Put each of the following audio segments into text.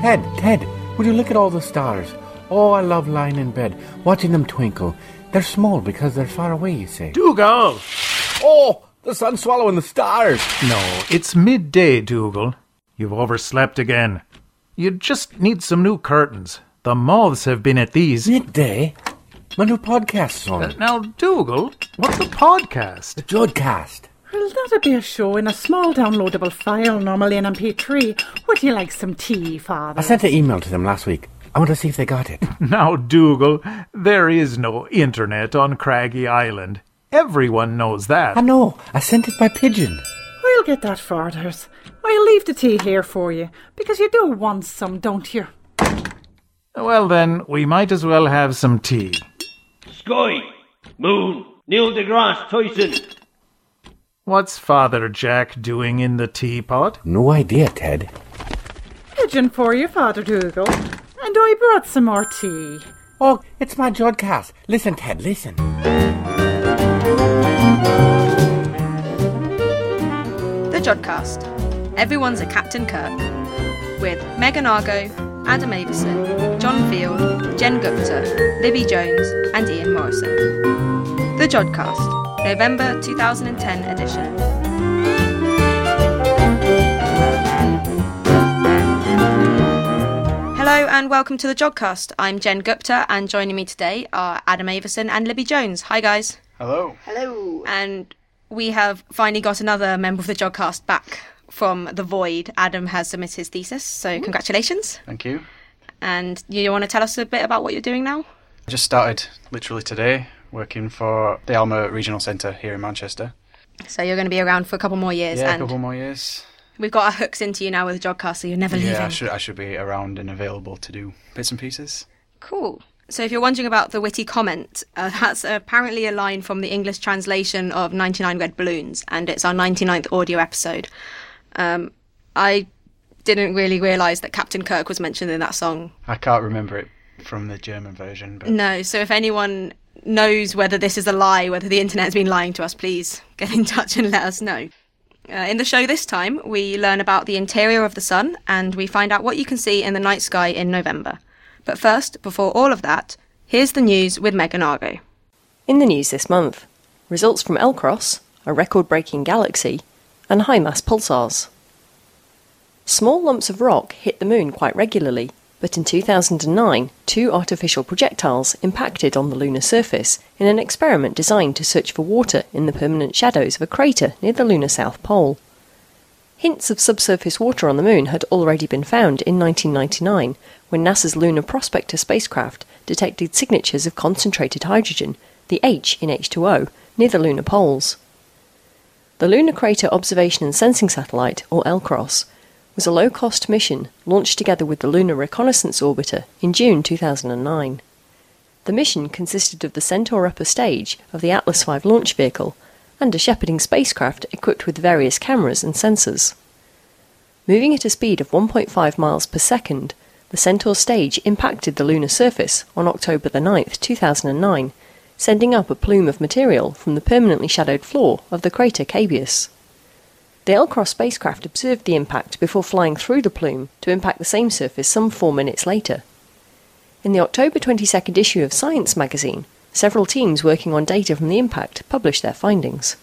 Ted, would you look at all the stars? Oh, I love lying in bed, watching them twinkle. They're small because they're far away, you see. Dougal! Oh, the sun's swallowing the stars. No, it's midday, Dougal. You've overslept again. You just need some new curtains. The moths have been at these. Midday? My new podcast's on. Now, Dougal, what's a podcast? The Jodcast. Well, that'd be a show in a small downloadable file, normally in MP3. Would you like some tea, Father? I sent an email to them last week. I want to see if they got it. Now, Dougal, there is no internet on Craggy Island. Everyone knows that. I know. I sent it by pigeon. I'll get that, Fathers. I'll leave the tea here for you, because you do want some, don't you? Well then, we might as well have some tea. Sky, Moon, Neil deGrasse Tyson. What's Father Jack doing in the teapot? No idea, Ted. Pigeon for you, Father Dougal. And I brought some more tea. Oh, it's my Jodcast. Listen, Ted, listen. The Jodcast. Everyone's a Captain Kirk. With Megan Argo, Adam Avison, John Field, Jen Gupta, Libby Jones and Ian Morrison. The Jodcast, November 2010 edition. Hello and welcome to the Jodcast. I'm Jen Gupta and joining me today are Adam Avison and Libby Jones. Hi guys. Hello. Hello. And we have finally got another member of the Jodcast back from the void. Adam has submitted his thesis, so congratulations. Thank you. And you want to tell us a bit about what you're doing now? I just started literally today working for the Alma Regional Centre here in Manchester. So you're going to be around for a couple more years. Yeah, and a couple more years. We've got our hooks into you now with the Jodcast, so you're never leaving. Yeah, I should be around and available to do bits and pieces. Cool. So if you're wondering about the witty comment, that's apparently a line from the English translation of 99 Red Balloons, and it's our 99th audio episode. I didn't really realise that Captain Kirk was mentioned in that song. I can't remember it from the German version. But No, so if anyone knows whether this is a lie, whether the internet's been lying to us, please get in touch and let us know. In the show this time, we learn about the interior of the sun and we find out what you can see in the night sky in November. But first, before all of that, here's the news with Megan Argo. In the news this month, results from L-Cross, a record-breaking galaxy, and high-mass pulsars. Small lumps of rock hit the moon quite regularly, but in 2009, 2 artificial projectiles impacted on the lunar surface in an experiment designed to search for water in the permanent shadows of a crater near the lunar south pole. Hints of subsurface water on the moon had already been found in 1999, when NASA's Lunar Prospector spacecraft detected signatures of concentrated hydrogen, the H in H2O, near the lunar poles. The Lunar Crater Observation and Sensing Satellite, or LCROSS, was a low-cost mission launched together with the Lunar Reconnaissance Orbiter in June 2009. The mission consisted of the Centaur upper stage of the Atlas V launch vehicle and a shepherding spacecraft equipped with various cameras and sensors. Moving at a speed of 1.5 miles per second, the Centaur stage impacted the lunar surface on October 9, 2009, sending up a plume of material from the permanently shadowed floor of the crater Cabeus. The L-Cross spacecraft observed the impact before flying through the plume to impact the same surface some 4 minutes later. In the October 22nd issue of Science magazine, several teams working on data from the impact published their findings.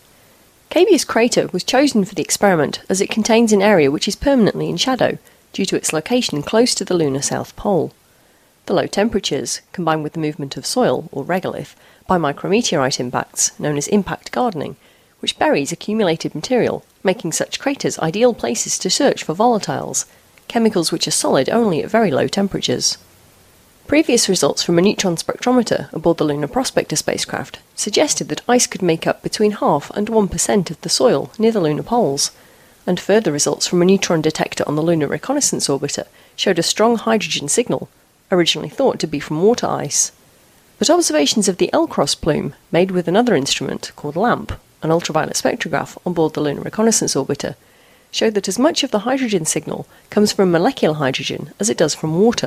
Cabeus crater was chosen for the experiment as it contains an area which is permanently in shadow due to its location close to the lunar south pole. The low temperatures, combined with the movement of soil, or regolith, by micrometeorite impacts, known as impact gardening, which buries accumulated material, making such craters ideal places to search for volatiles, chemicals which are solid only at very low temperatures. Previous results from a neutron spectrometer aboard the Lunar Prospector spacecraft suggested that ice could make up between 0.5% and 1% of the soil near the lunar poles, and further results from a neutron detector on the Lunar Reconnaissance Orbiter showed a strong hydrogen signal, originally thought to be from water ice. But observations of the L-Cross plume, made with another instrument called LAMP, an ultraviolet spectrograph on board the Lunar Reconnaissance Orbiter, showed that as much of the hydrogen signal comes from molecular hydrogen as it does from water.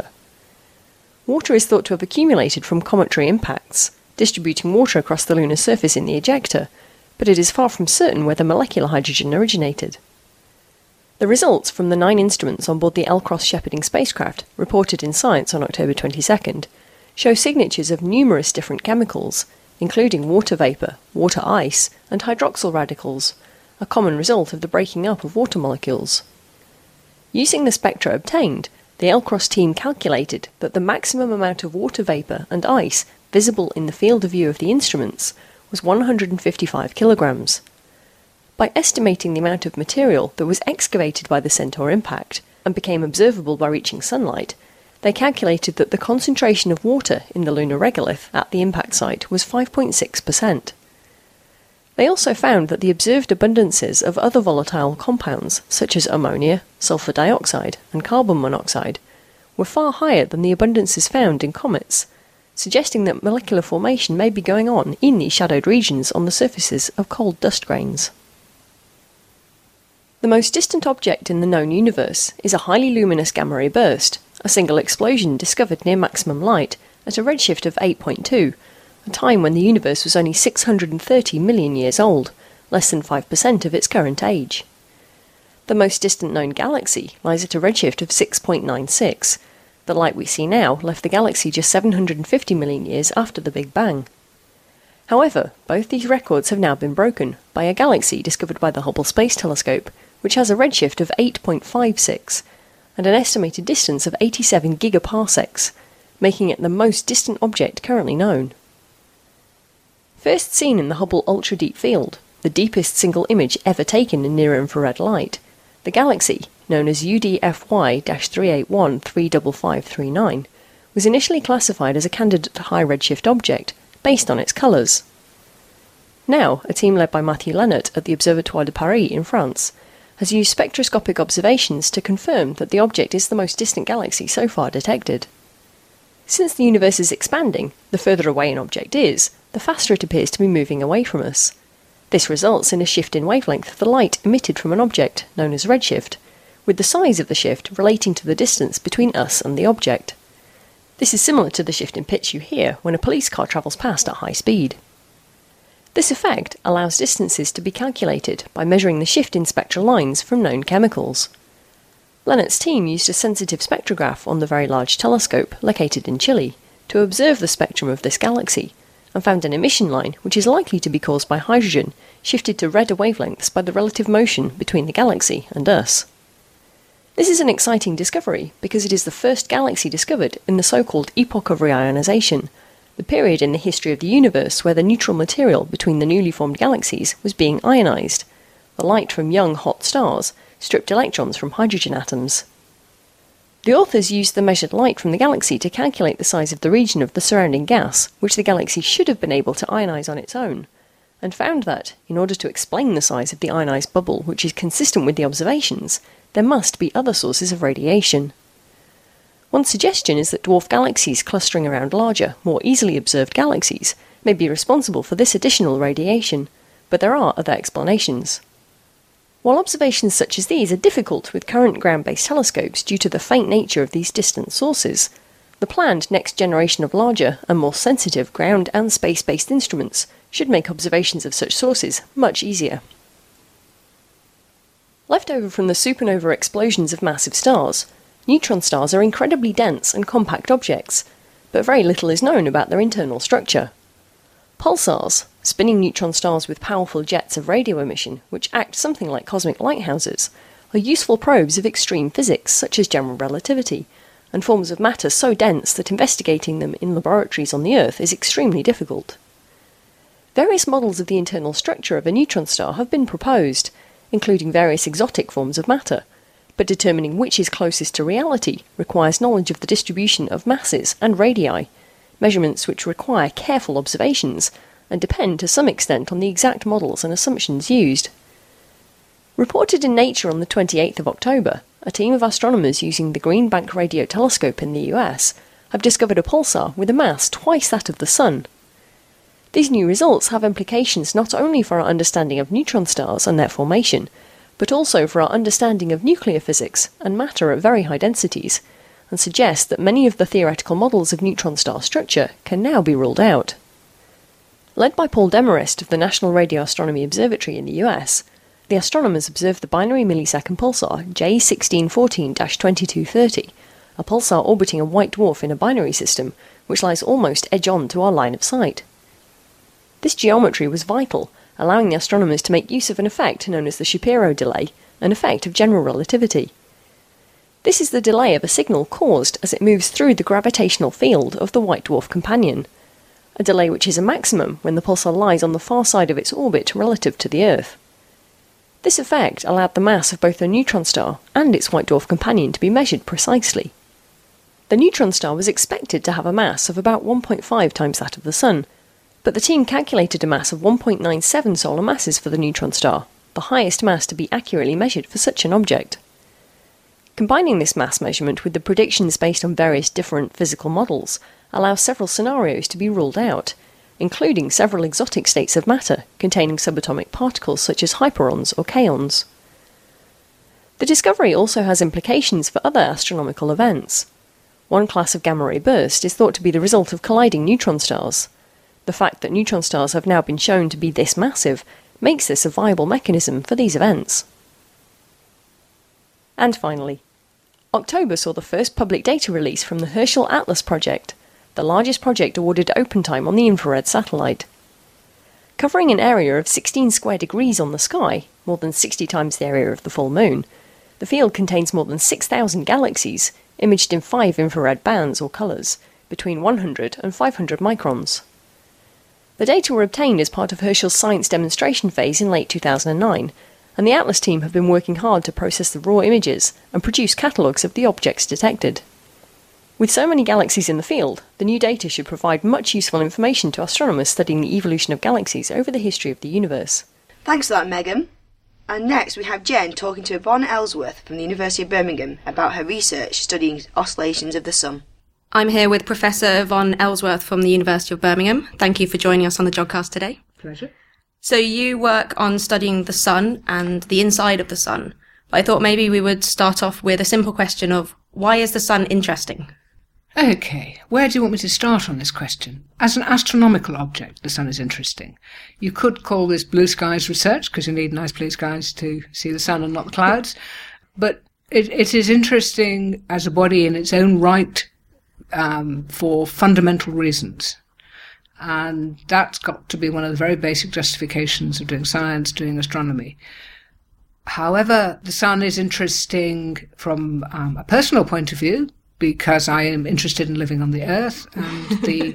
Water is thought to have accumulated from cometary impacts, distributing water across the lunar surface in the ejecta, but it is far from certain where the molecular hydrogen originated. The results from the 9 instruments on board the L-Cross shepherding spacecraft, reported in Science on October 22nd, show signatures of numerous different chemicals, including water vapour, water ice, and hydroxyl radicals, a common result of the breaking up of water molecules. Using the spectra obtained, the L-Cross team calculated that the maximum amount of water vapour and ice visible in the field of view of the instruments was 155 kilograms. By estimating the amount of material that was excavated by the Centaur impact and became observable by reaching sunlight, they calculated that the concentration of water in the lunar regolith at the impact site was 5.6%. They also found that the observed abundances of other volatile compounds, such as ammonia, sulfur dioxide, and carbon monoxide, were far higher than the abundances found in comets, suggesting that molecular formation may be going on in these shadowed regions on the surfaces of cold dust grains. The most distant object in the known universe is a highly luminous gamma-ray burst, a single explosion discovered near maximum light at a redshift of 8.2, a time when the universe was only 630 million years old, less than 5% of its current age. The most distant known galaxy lies at a redshift of 6.96. The light we see now left the galaxy just 750 million years after the Big Bang. However, both these records have now been broken by a galaxy discovered by the Hubble Space Telescope, which has a redshift of 8.56 and an estimated distance of 87 gigaparsecs, making it the most distant object currently known. First seen in the Hubble Ultra Deep Field, the deepest single image ever taken in near-infrared light, the galaxy, known as UDFY-381-35539, was initially classified as a candidate high redshift object based on its colours. Now, a team led by Matthew Lennart at the Observatoire de Paris in France has used spectroscopic observations to confirm that the object is the most distant galaxy so far detected. Since the universe is expanding, the further away an object is, the faster it appears to be moving away from us. This results in a shift in wavelength of the light emitted from an object, known as redshift, with the size of the shift relating to the distance between us and the object. This is similar to the shift in pitch you hear when a police car travels past at high speed. This effect allows distances to be calculated by measuring the shift in spectral lines from known chemicals. Lennart's team used a sensitive spectrograph on the Very Large Telescope, located in Chile, to observe the spectrum of this galaxy, and found an emission line which is likely to be caused by hydrogen shifted to redder wavelengths by the relative motion between the galaxy and us. This is an exciting discovery because it is the first galaxy discovered in the so-called epoch of reionization, the period in the history of the universe where the neutral material between the newly formed galaxies was being ionized. The light from young hot stars stripped electrons from hydrogen atoms. The authors used the measured light from the galaxy to calculate the size of the region of the surrounding gas, which the galaxy should have been able to ionize on its own, and found that, in order to explain the size of the ionized bubble which is consistent with the observations, there must be other sources of radiation. One suggestion is that dwarf galaxies clustering around larger, more easily observed galaxies may be responsible for this additional radiation, but there are other explanations. While observations such as these are difficult with current ground-based telescopes due to the faint nature of these distant sources, the planned next generation of larger and more sensitive ground and space-based instruments should make observations of such sources much easier. Left over from the supernova explosions of massive stars, neutron stars are incredibly dense and compact objects, but very little is known about their internal structure. Pulsars, spinning neutron stars with powerful jets of radio emission which act something like cosmic lighthouses, are useful probes of extreme physics such as general relativity, and forms of matter so dense that investigating them in laboratories on the Earth is extremely difficult. Various models of the internal structure of a neutron star have been proposed, including various exotic forms of matter, but determining which is closest to reality requires knowledge of the distribution of masses and radii, measurements which require careful observations and depend to some extent on the exact models and assumptions used. Reported in Nature on the 28th of October, a team of astronomers using the Green Bank Radio Telescope in the US have discovered a pulsar with a mass twice that of the Sun. These new results have implications not only for our understanding of neutron stars and their formation, but also for our understanding of nuclear physics and matter at very high densities, and suggest that many of the theoretical models of neutron star structure can now be ruled out. Led by Paul Demarest of the National Radio Astronomy Observatory in the US, the astronomers observed the binary millisecond pulsar J1614-2230, a pulsar orbiting a white dwarf in a binary system, which lies almost edge-on to our line of sight. This geometry was vital, allowing the astronomers to make use of an effect known as the Shapiro delay, an effect of general relativity. This is the delay of a signal caused as it moves through the gravitational field of the white dwarf companion, a delay which is a maximum when the pulsar lies on the far side of its orbit relative to the Earth. This effect allowed the mass of both the neutron star and its white dwarf companion to be measured precisely. The neutron star was expected to have a mass of about 1.5 times that of the Sun, but the team calculated a mass of 1.97 solar masses for the neutron star, the highest mass to be accurately measured for such an object. Combining this mass measurement with the predictions based on various different physical models allows several scenarios to be ruled out, including several exotic states of matter containing subatomic particles such as hyperons or kaons. The discovery also has implications for other astronomical events. One class of gamma-ray burst is thought to be the result of colliding neutron stars. The fact that neutron stars have now been shown to be this massive makes this a viable mechanism for these events. And finally, October saw the first public data release from the Herschel Atlas project, the largest project awarded open time on the infrared satellite. Covering an area of 16 square degrees on the sky, more than 60 times the area of the full moon, the field contains more than 6,000 galaxies, imaged in 5 infrared bands or colours, between 100 and 500 microns. The data were obtained as part of Herschel's science demonstration phase in late 2009, and the Atlas team have been working hard to process the raw images and produce catalogues of the objects detected. With so many galaxies in the field, the new data should provide much useful information to astronomers studying the evolution of galaxies over the history of the universe. Thanks for that, Megan. And next we have Jen talking to Yvonne Ellsworth from the University of Birmingham about her research studying oscillations of the Sun. I'm here with Professor Yvonne Ellsworth from the University of Birmingham. Thank you for joining us on the Jodcast today. Pleasure. So you work on studying the Sun and the inside of the Sun. But I thought maybe we would start off with a simple question of why is the Sun interesting? Okay, where do you want me to start on this question? As an astronomical object, the Sun is interesting. You could call this blue skies research, because you need nice blue skies to see the Sun and not the clouds. But it is interesting as a body in its own right for fundamental reasons. And that's got to be one of the very basic justifications of doing science, doing astronomy. However, the Sun is interesting from a personal point of view, because I am interested in living on the Earth, and the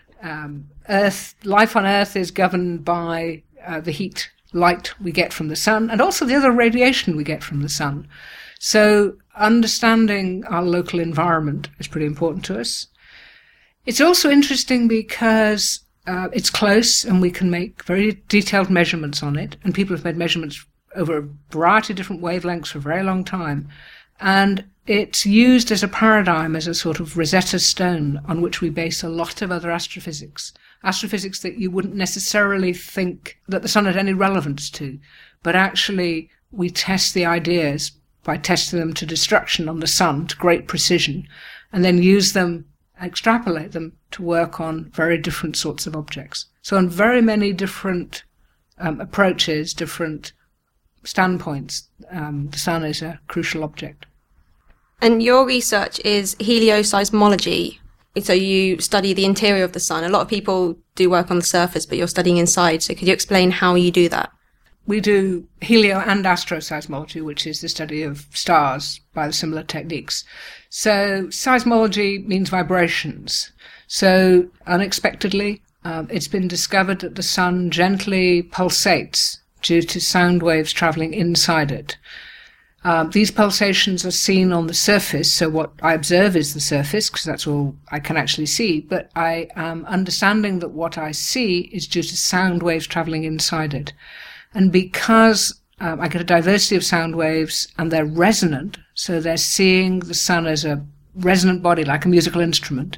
life on Earth is governed by the heat, light we get from the Sun, and also the other radiation we get from the Sun. So understanding our local environment is pretty important to us. It's also interesting because it's close and we can make very detailed measurements on it, and people have made measurements over a variety of different wavelengths for a very long time. And it's used as a paradigm, as a sort of Rosetta Stone on which we base a lot of other astrophysics. Astrophysics that you wouldn't necessarily think that the Sun had any relevance to, but actually we test the ideas by testing them to destruction on the Sun to great precision, and then use them, extrapolate them to work on very different sorts of objects. So on very many different approaches, different standpoints, the Sun is a crucial object. And your research is helioseismology. So you study the interior of the Sun. A lot of people do work on the surface, but you're studying inside. So could you explain how you do that? We do helio and astroseismology, which is the study of stars by similar techniques. So seismology means vibrations. So unexpectedly, it's been discovered that the Sun gently pulsates due to sound waves travelling inside it. These pulsations are seen on the surface, so what I observe is the surface, because that's all I can actually see, but I am understanding that what I see is due to sound waves travelling inside it. And because I get a diversity of sound waves and they're resonant, so they're seeing the Sun as a resonant body, like a musical instrument,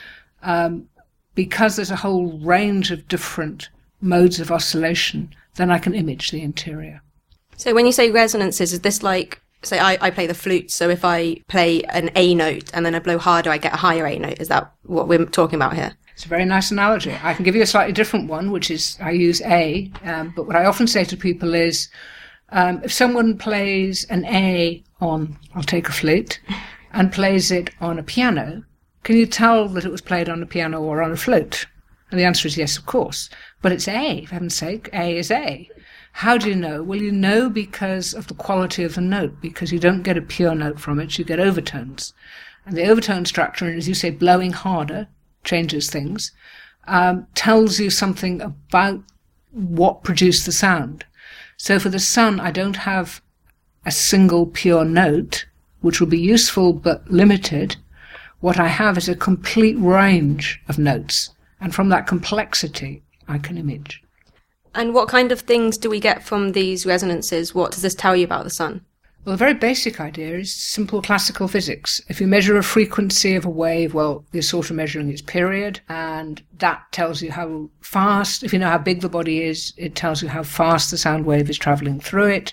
because there's a whole range of different modes of oscillation, then I can image the interior. So when you say resonances, is this like, say I play the flute, so if I play an A note and then I blow harder, I get a higher A note? Is that what we're talking about here? It's a very nice analogy. I can give you a slightly different one, which is I use A, but what I often say to people is If someone plays an A on, I'll take a flute, and plays it on a piano, can you tell that it was played on a piano or on a flute? And the answer is yes, of course. But it's A, for heaven's sake. A is A. How do you know? Well, you know because of the quality of the note, because you don't get a pure note from it, you get overtones. And the overtone structure, and as you say, blowing harder, changes things, tells you something about what produced the sound. So for the sun, I don't have a single pure note, which will be useful but limited. What I have is a complete range of notes, and from that complexity, I can image. And what kind of things do we get from these resonances? What does this tell you about the sun? Well, the very basic idea is simple classical physics. If you measure a frequency of a wave, well, you're sort of measuring its period, and that tells you how fast, if you know how big the body is, it tells you how fast the sound wave is travelling through it.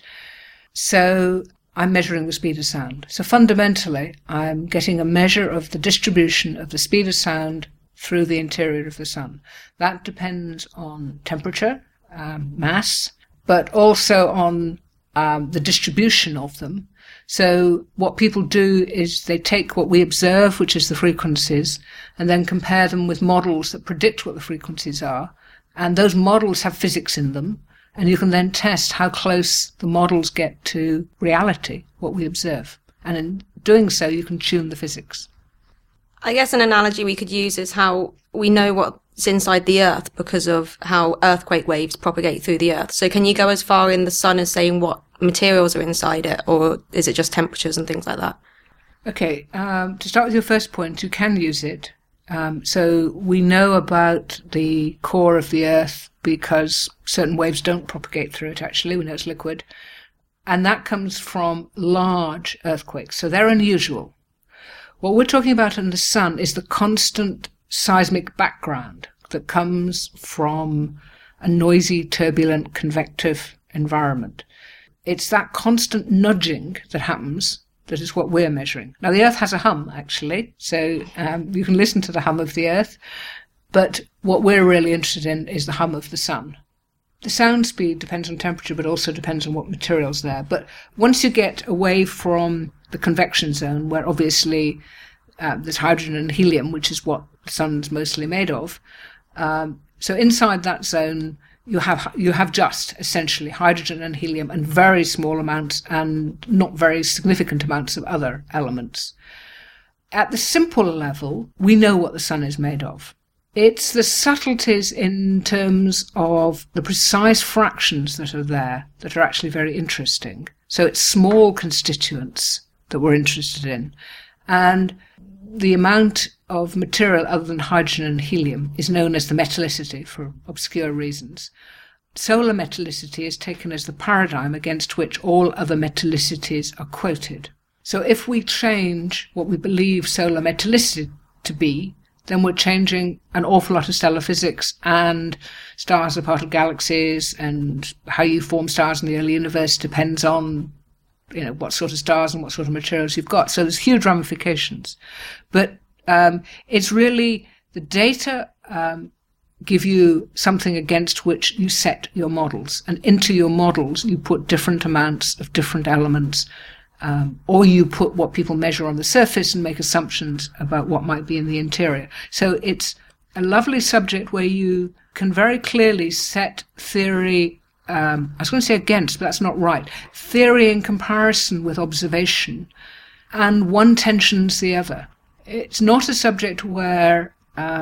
So I'm measuring the speed of sound. So fundamentally, I'm getting a measure of the distribution of the speed of sound through the interior of the sun. That depends on temperature, mass, but also on the distribution of them. So what people do is they take what we observe, which is the frequencies, and then compare them with models that predict what the frequencies are. And those models have physics in them, and you can then test how close the models get to reality, what we observe. And in doing so, you can tune the physics. I guess an analogy we could use is how we know what's inside the Earth because of how earthquake waves propagate through the Earth. So can you go as far in the sun as saying what materials are inside it, or is it just temperatures and things like that? Okay, to start with your first point, you can use it. So we know about the core of the Earth because certain waves don't propagate through it, actually. We know it's liquid. And that comes from large earthquakes, so they're unusual. What we're talking about in the sun is the constant seismic background that comes from a noisy, turbulent, convective environment. It's that constant nudging that happens that is what we're measuring. Now, the Earth has a hum, actually, so you can listen to the hum of the Earth, but what we're really interested in is the hum of the sun. The sound speed depends on temperature, but also depends on what material's there. But once you get away from the convection zone, where obviously there's hydrogen and helium, which is what the sun's mostly made of, so inside that zone, you have just essentially hydrogen and helium and very small amounts and not very significant amounts of other elements. At the simple level, we know what the sun is made of. It's the subtleties in terms of the precise fractions that are there that are actually very interesting. So it's small constituents that we're interested in. And the amount of material other than hydrogen and helium is known as the metallicity for obscure reasons. Solar metallicity is taken as the paradigm against which all other metallicities are quoted. So if we change what we believe solar metallicity to be, then we're changing an awful lot of stellar physics, and stars are part of galaxies, and how you form stars in the early universe depends on what sort of stars and what sort of materials you've got. So there's huge ramifications. But it's really the data give you something against which you set your models. And into your models, you put different amounts of different elements, or you put what people measure on the surface and make assumptions about what might be in the interior. So it's a lovely subject where you can very clearly set theory, I was going to say against, but that's not right, theory in comparison with observation, and one tensions the other. It's not a subject where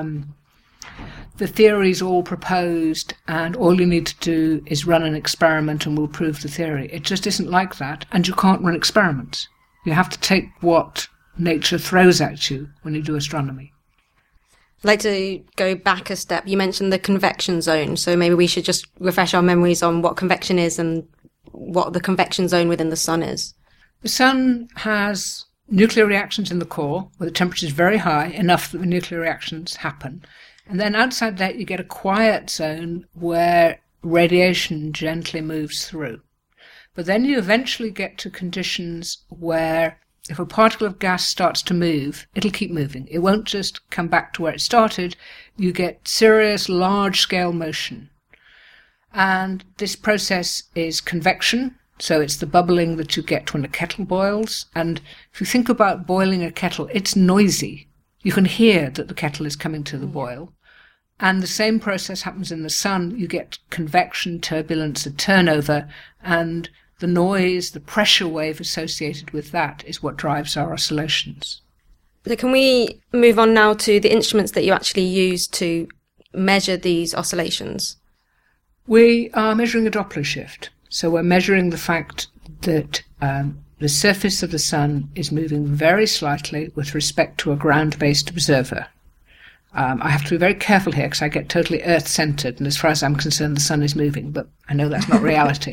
the theory's all proposed and all you need to do is run an experiment and we'll prove the theory. It just isn't like that, and you can't run experiments. You have to take what nature throws at you when you do astronomy. I'd like to go back a step. You mentioned the convection zone, so maybe we should just refresh our memories on what convection is and what the convection zone within the sun is. The sun has nuclear reactions in the core, where the temperature is very high, enough that the nuclear reactions happen. And then outside that, you get a quiet zone where radiation gently moves through. But then you eventually get to conditions where if a particle of gas starts to move, it'll keep moving. It won't just come back to where it started. You get serious, large-scale motion. And this process is convection. So it's the bubbling that you get when a kettle boils. And if you think about boiling a kettle, it's noisy. You can hear that the kettle is coming to the boil. And the same process happens in the sun. You get convection, turbulence, a turnover, and the noise, the pressure wave associated with that is what drives our oscillations. So can we move on now to the instruments that you actually use to measure these oscillations? We are measuring a Doppler shift. So we're measuring the fact that the surface of the sun is moving very slightly with respect to a ground-based observer. I have to be very careful here because I get totally Earth-centered, and as far as I'm concerned, the sun is moving, but I know that's not reality.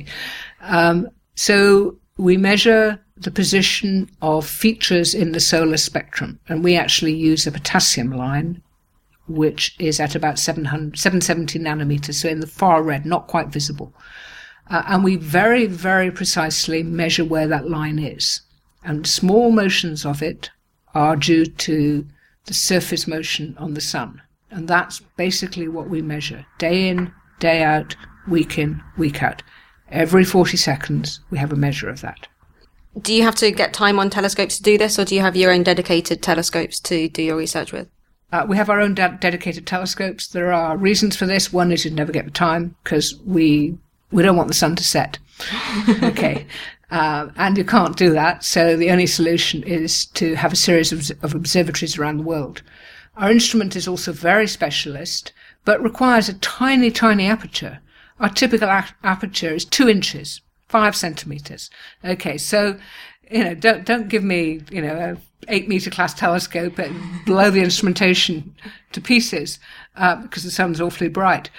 So we measure the position of features in the solar spectrum, and we actually use a potassium line, which is at about 770 nanometers, so in the far red, not quite visible. And we very, very precisely measure where that line is. And small motions of it are due to the surface motion on the sun. And that's basically what we measure. Day in, day out, week in, week out. Every 40 seconds, we have a measure of that. Do you have to get time on telescopes to do this, or do you have your own dedicated telescopes to do your research with? We have our own dedicated telescopes. There are reasons for this. One is you'd never get the time because we don't want the sun to set. Okay. And you can't do that. So the only solution is to have a series of observatories around the world. Our instrument is also very specialist, but requires a tiny, tiny aperture. Our typical aperture is 2 inches, 5 centimeters. Okay. So, don't give me, a 8-meter class telescope and blow the instrumentation to pieces, because the sun's awfully bright.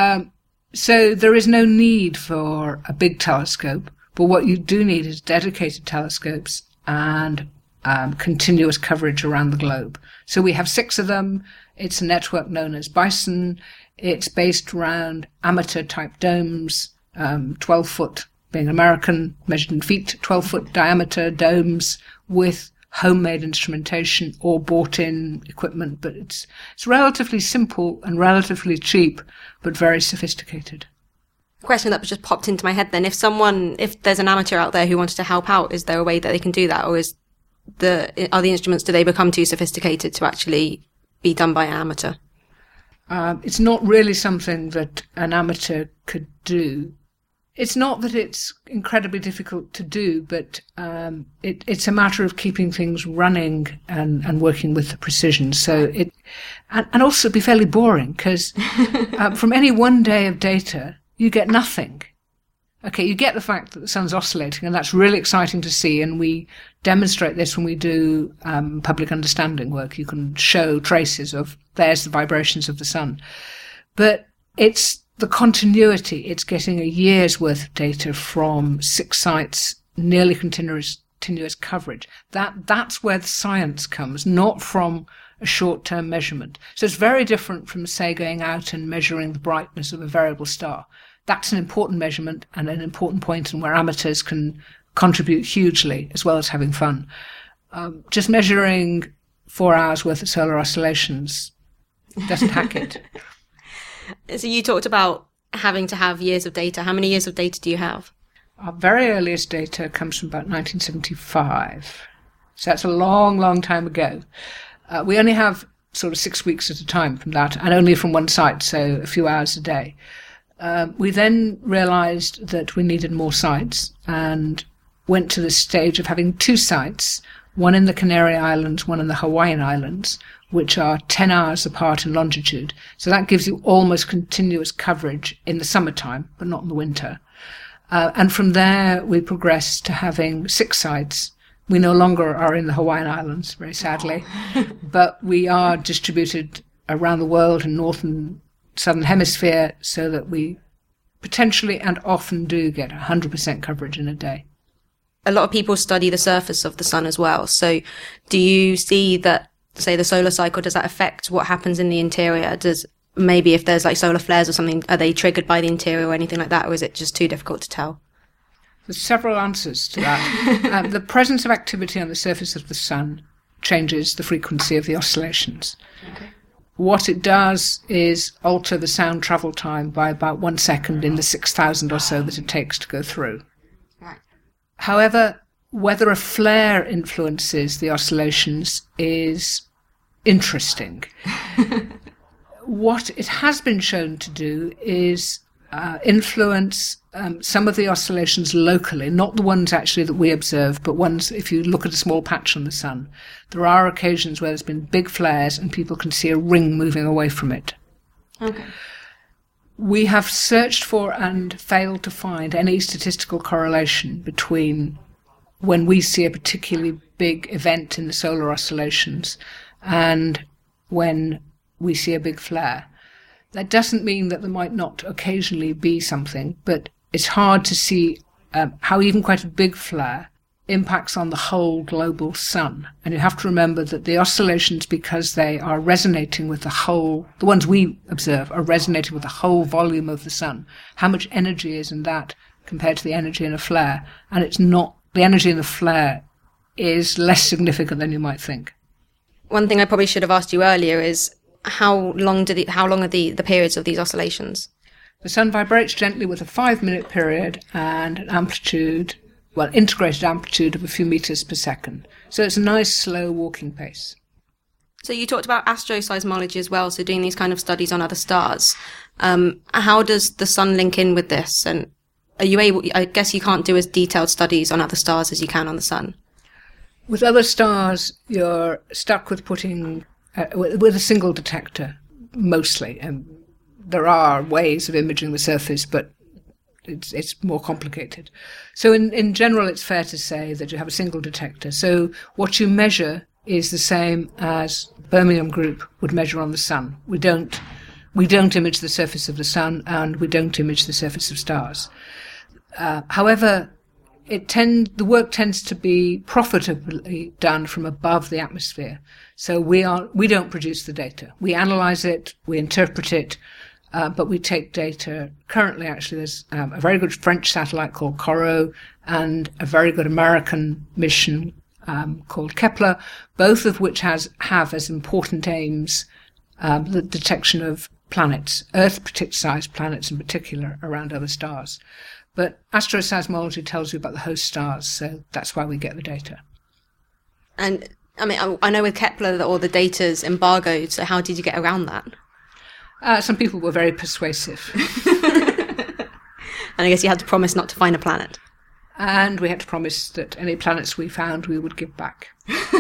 So there is no need for a big telescope, but what you do need is dedicated telescopes and continuous coverage around the globe. So we have 6 of them. It's a network known as BISON. It's based around amateur-type domes, 12-foot, being American, measured in feet, 12-foot diameter domes with homemade instrumentation or bought-in equipment, but it's relatively simple and relatively cheap, but very sophisticated. Question that just popped into my head then. If there's an amateur out there who wanted to help out, is there a way that they can do that, or are the instruments, do they become too sophisticated to actually be done by an amateur? It's not really something that an amateur could do. It's not that it's incredibly difficult to do, but it's a matter of keeping things running and working with the precision. So and also be fairly boring, because from any one day of data, you get nothing. Okay, you get the fact that the sun's oscillating, and that's really exciting to see, and we demonstrate this when we do public understanding work. You can show traces of, there's the vibrations of the sun. But it's the continuity. It's getting a year's worth of data from 6 sites, nearly continuous coverage. That's where the science comes, not from a short-term measurement. So it's very different from, say, going out and measuring the brightness of a variable star. That's an important measurement and an important point, and where amateurs can contribute hugely as well as having fun. Just measuring 4 hours worth of solar oscillations doesn't hack it. So you talked about having to have years of data. How many years of data do you have? Our very earliest data comes from about 1975. So that's a long, long time ago. We only have sort of 6 weeks at a time from that, and only from one site, so a few hours a day. We then realized that we needed more sites and went to the stage of having 2 sites, one in the Canary Islands, one in the Hawaiian Islands, which are 10 hours apart in longitude. So that gives you almost continuous coverage in the summertime, but not in the winter. And from there, we progressed to having 6 sites. We no longer are in the Hawaiian Islands, very sadly, but we are distributed around the world in North and Southern Hemisphere, so that we potentially and often do get 100% coverage in a day. A lot of people study the surface of the sun as well. So do you see that, say, the solar cycle, does that affect what happens in the interior? Does maybe if there's like solar flares or something, are they triggered by the interior or anything like that, or is it just too difficult to tell? There's several answers to that. The presence of activity on the surface of the sun changes the frequency of the oscillations. Okay. What it does is alter the sound travel time by about 1 second in the 6,000 or so that it takes to go through. Right. However, whether a flare influences the oscillations is interesting. What it has been shown to do is influence some of the oscillations locally, not the ones actually that we observe, but ones, if you look at a small patch on the sun, there are occasions where there's been big flares and people can see a ring moving away from it. Okay. We have searched for and failed to find any statistical correlation between when we see a particularly big event in the solar oscillations and when we see a big flare. That doesn't mean that there might not occasionally be something, but it's hard to see how even quite a big flare impacts on the whole global sun. And you have to remember that the oscillations, because they are resonating with the ones we observe are resonating with the whole volume of the sun. How much energy is in that compared to the energy in a flare? And it's not, the energy in the flare is less significant than you might think. One thing I probably should have asked you earlier is how long are the periods of these oscillations? The sun vibrates gently with a 5-minute period and an amplitude, integrated amplitude of a few meters per second. So it's a nice, slow walking pace. So you talked about astroseismology as well, so doing these kind of studies on other stars. How does the sun link in with this? And are you able, I guess you can't do as detailed studies on other stars as you can on the sun. With other stars, you're stuck with putting, with a single detector, mostly. There are ways of imaging the surface, but it's more complicated. So in general, it's fair to say that you have a single detector. So what you measure is the same as Birmingham Group would measure on the sun. We don't image the surface of the sun, and we don't image the surface of stars. However, the work tends to be profitably done from above the atmosphere. So we don't produce the data. We analyze it, we interpret it, but we take data. Currently, actually, there's a very good French satellite called Corot and a very good American mission called Kepler, both of which have as important aims the detection of planets, Earth-sized planets in particular, around other stars. But astroseismology tells you about the host stars, so that's why we get the data. And I mean, I know with Kepler that all the data's embargoed, so how did you get around that? Some people were very persuasive. And I guess you had to promise not to find a planet. And we had to promise that any planets we found we would give back.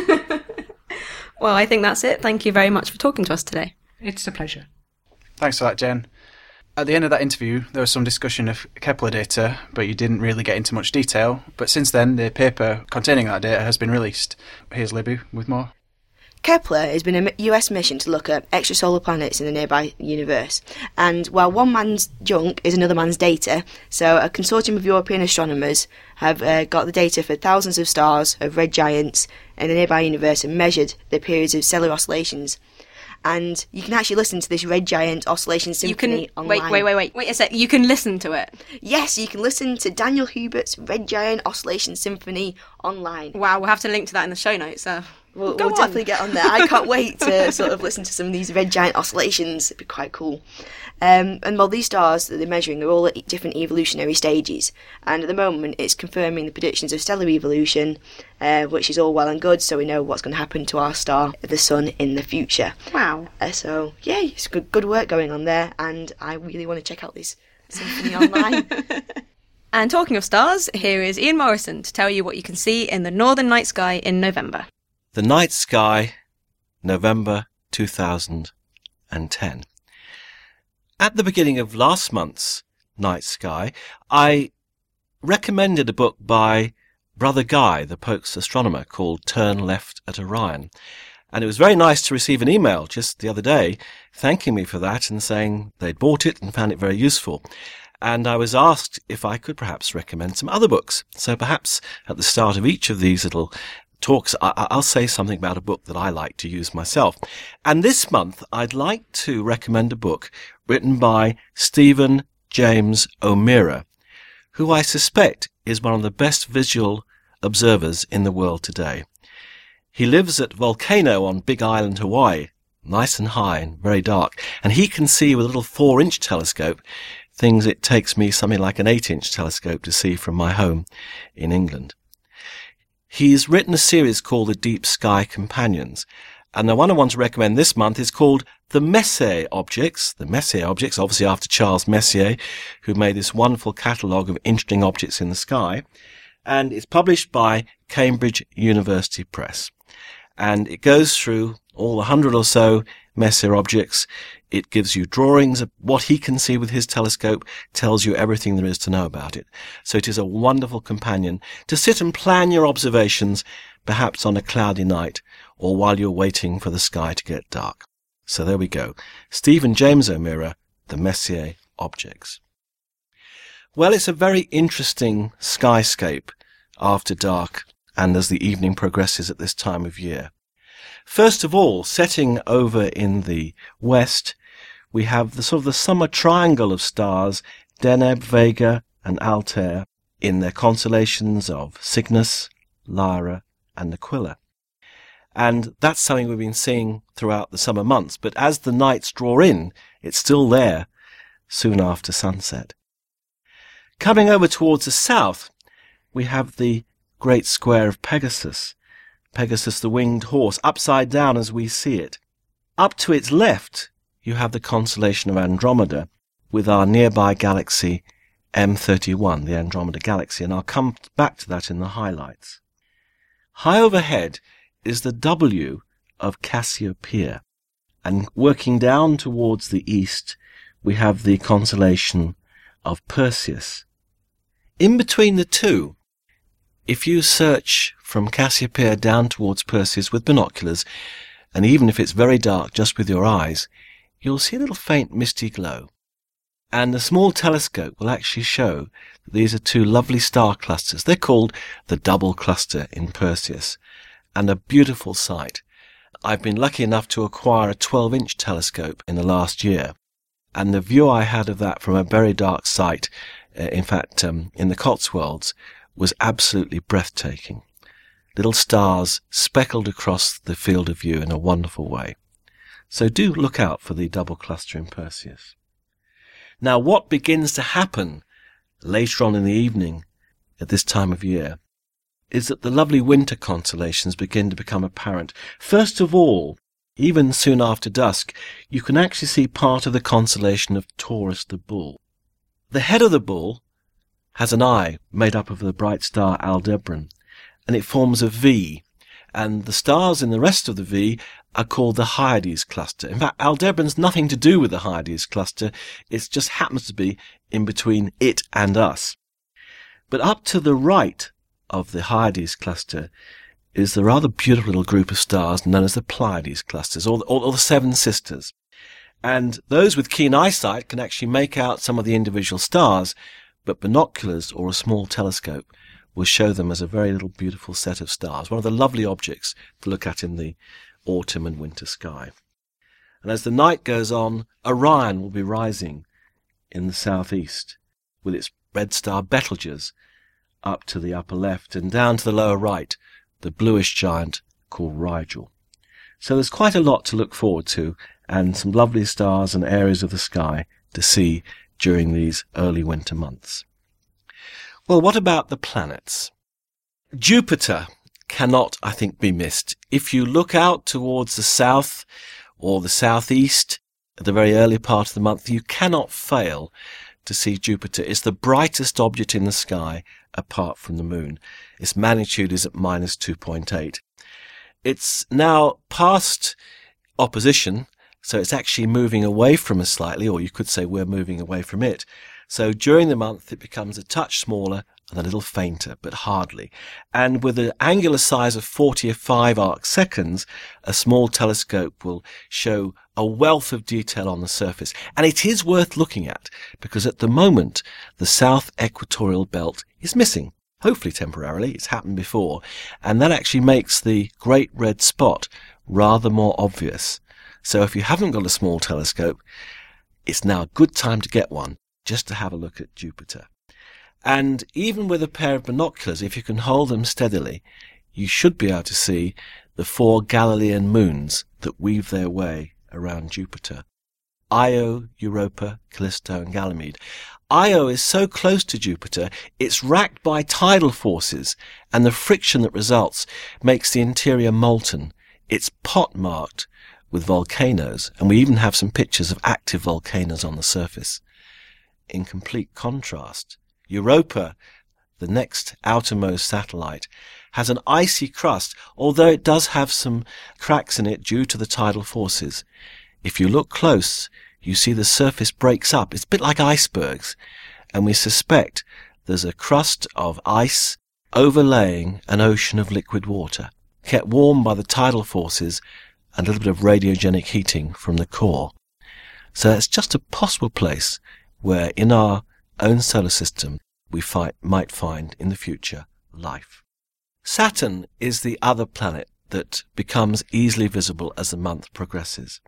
Well, I think that's it. Thank you very much for talking to us today. It's a pleasure. Thanks for that, Jen. At the end of that interview, there was some discussion of Kepler data, but you didn't really get into much detail. But since then, the paper containing that data has been released. Here's Libby with more. Kepler has been a US mission to look at extrasolar planets in the nearby universe. And while one man's junk is another man's data, so a consortium of European astronomers have got the data for thousands of stars, of red giants in the nearby universe, and measured the periods of stellar oscillations. And you can actually listen to this red giant oscillation symphony online. Wait a sec. You can listen to it? Yes, you can listen to Daniel Hubert's red giant oscillation symphony online. Wow, we'll have to link to that in the show notes. We'll definitely get on there. I can't wait to sort of listen to some of these red giant oscillations. It'd be quite cool. And while these stars that they're measuring are all at different evolutionary stages, and at the moment it's confirming the predictions of stellar evolution, which is all well and good, so we know what's going to happen to our star, the Sun, in the future. Wow. So, yeah, it's good work going on there, and I really want to check out this symphony online. And talking of stars, here is Ian Morrison to tell you what you can see in the northern night sky in November. The night sky, November 2010. At the beginning of last month's night sky, I recommended a book by Brother Guy, the Pope's astronomer, called Turn Left at Orion. And it was very nice to receive an email just the other day thanking me for that and saying they'd bought it and found it very useful. And I was asked if I could perhaps recommend some other books. So perhaps at the start of each of these little talks, I'll say something about a book that I like to use myself. And this month, I'd like to recommend a book written by Stephen James O'Meara, who I suspect is one of the best visual observers in the world today. He lives at Volcano on Big Island, Hawaii, nice and high and very dark, and he can see with a little 4-inch telescope things it takes me something like an 8-inch telescope to see from my home in England. He's written a series called The Deep Sky Companions, and the one I want to recommend this month is called The Messier Objects. The Messier Objects, obviously after Charles Messier, who made this wonderful catalogue of interesting objects in the sky, and it's published by Cambridge University Press. And it goes through all 100 or so Messier objects. It gives you drawings of what he can see with his telescope, tells you everything there is to know about it. So it is a wonderful companion to sit and plan your observations, perhaps on a cloudy night or while you're waiting for the sky to get dark. So there we go. Stephen James O'Meara, The Messier Objects. Well, it's a very interesting skyscape after dark and as the evening progresses at this time of year. First of all, setting over in the west, we have the sort of the summer triangle of stars, Deneb, Vega, and Altair, in their constellations of Cygnus, Lyra, and Aquila. And that's something we've been seeing throughout the summer months, but as the nights draw in, it's still there soon after sunset. Coming over towards the south, we have the great square of Pegasus, Pegasus the winged horse, upside down as we see it. Up to its left, you have the constellation of Andromeda, with our nearby galaxy M31, the Andromeda Galaxy, and I'll come back to that in the highlights. High overhead is the W of Cassiopeia, and working down towards the east, we have the constellation of Perseus. In between the two, if you search from Cassiopeia down towards Perseus with binoculars, and even if it's very dark just with your eyes, you'll see a little faint misty glow. And a small telescope will actually show that these are two lovely star clusters. They're called the double cluster in Perseus, and a beautiful sight. I've been lucky enough to acquire a 12-inch telescope in the last year, and the view I had of that from a very dark site, in the Cotswolds, was absolutely breathtaking. Little stars speckled across the field of view in a wonderful way. So do look out for the double cluster in Perseus. Now, what begins to happen later on in the evening at this time of year is that the lovely winter constellations begin to become apparent. First of all, even soon after dusk, you can actually see part of the constellation of Taurus the Bull. The head of the bull has an eye made up of the bright star Aldebaran, and it forms a V, and the stars in the rest of the V are called the Hyades cluster. In fact, Aldebaran's nothing to do with the Hyades cluster, it just happens to be in between it and us. But up to the right of the Hyades cluster is the rather beautiful little group of stars known as the Pleiades clusters, or the Seven Sisters. And those with keen eyesight can actually make out some of the individual stars, but binoculars or a small telescope will show them as a very little beautiful set of stars, one of the lovely objects to look at in the autumn and winter sky. And as the night goes on, Orion will be rising in the southeast, with its red star Betelgeuse up to the upper left, and down to the lower right, the bluish giant called Rigel. So there's quite a lot to look forward to, and some lovely stars and areas of the sky to see during these early winter months. Well, what about the planets? Jupiter cannot, I think, be missed. If you look out towards the south or the southeast at the very early part of the month, you cannot fail to see Jupiter. It's the brightest object in the sky apart from the moon. Its magnitude is at -2.8. It's now past opposition, so it's actually moving away from us slightly, or you could say we're moving away from it. So during the month it becomes a touch smaller and a little fainter, but hardly. And with an angular size of 45 arc seconds, a small telescope will show a wealth of detail on the surface. And it is worth looking at, because at the moment the south equatorial belt is missing. Hopefully temporarily, it's happened before, and that actually makes the great red spot rather more obvious. So if you haven't got a small telescope, it's now a good time to get one, just to have a look at Jupiter. And even with a pair of binoculars, if you can hold them steadily, you should be able to see the 4 Galilean moons that weave their way around Jupiter: Io, Europa, Callisto, and Ganymede. Io is so close to Jupiter, it's racked by tidal forces, and the friction that results makes the interior molten. It's pot-marked with volcanoes, and we even have some pictures of active volcanoes on the surface. In complete contrast, Europa, the next outermost satellite, has an icy crust, although it does have some cracks in it due to the tidal forces. If you look close, you see the surface breaks up. It's a bit like icebergs, and we suspect there's a crust of ice overlaying an ocean of liquid water, kept warm by the tidal forces and a little bit of radiogenic heating from the core. So it's just a possible place where in our own solar system we might find in the future life. Saturn is the other planet that becomes easily visible as the month progresses.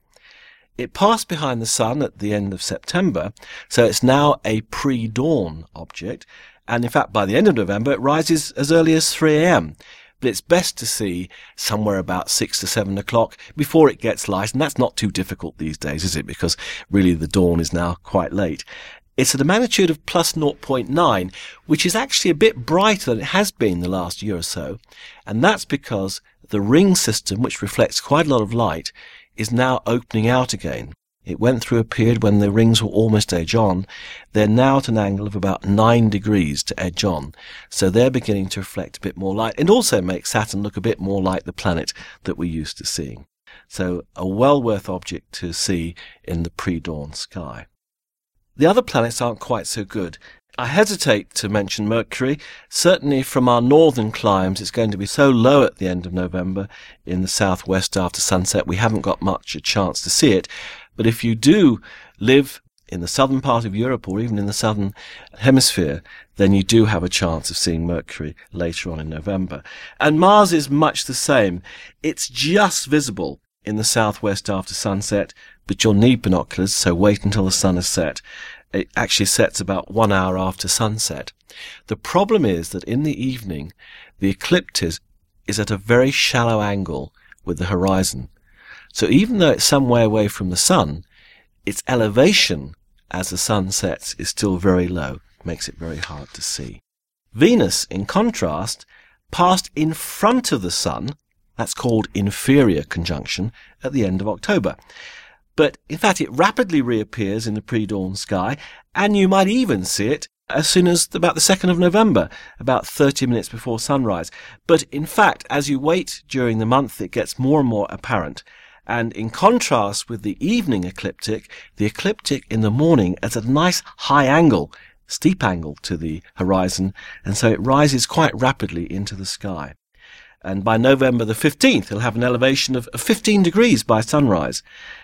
It passed behind the Sun at the end of September, so it's now a pre-dawn object, and in fact by the end of November it rises as early as 3 a.m. But it's best to see somewhere about 6 to 7 o'clock before it gets light, and that's not too difficult these days, is it? Because really the dawn is now quite late. It's at a magnitude of plus 0.9, which is actually a bit brighter than it has been the last year or so, and that's because the ring system, which reflects quite a lot of light, is now opening out again. It went through a period when the rings were almost edge on. They're now at an angle of about 9 degrees to edge on. So they're beginning to reflect a bit more light and also make Saturn look a bit more like the planet that we're used to seeing. So a well worth object to see in the pre-dawn sky. The other planets aren't quite so good. I hesitate to mention Mercury. Certainly from our northern climes, it's going to be so low at the end of November in the southwest after sunset, we haven't got much a chance to see it. But if you do live in the southern part of Europe or even in the southern hemisphere, then you do have a chance of seeing Mercury later on in November. And Mars is much the same. It's just visible in the southwest after sunset, but you'll need binoculars, so wait until the sun has set. It actually sets about 1 hour after sunset. The problem is that in the evening, the ecliptic is at a very shallow angle with the horizon. So even though it's some way away from the sun, its elevation as the sun sets is still very low, makes it very hard to see. Venus, in contrast, passed in front of the sun, that's called inferior conjunction, at the end of October. But in fact it rapidly reappears in the pre-dawn sky, and you might even see it as soon as about the 2nd of November, about 30 minutes before sunrise. But in fact, as you wait during the month, it gets more and more apparent. And in contrast with the evening ecliptic, the ecliptic in the morning is at a nice high angle, steep angle to the horizon, and so it rises quite rapidly into the sky. And by November the 15th, it'll have an elevation of 15 degrees by sunrise.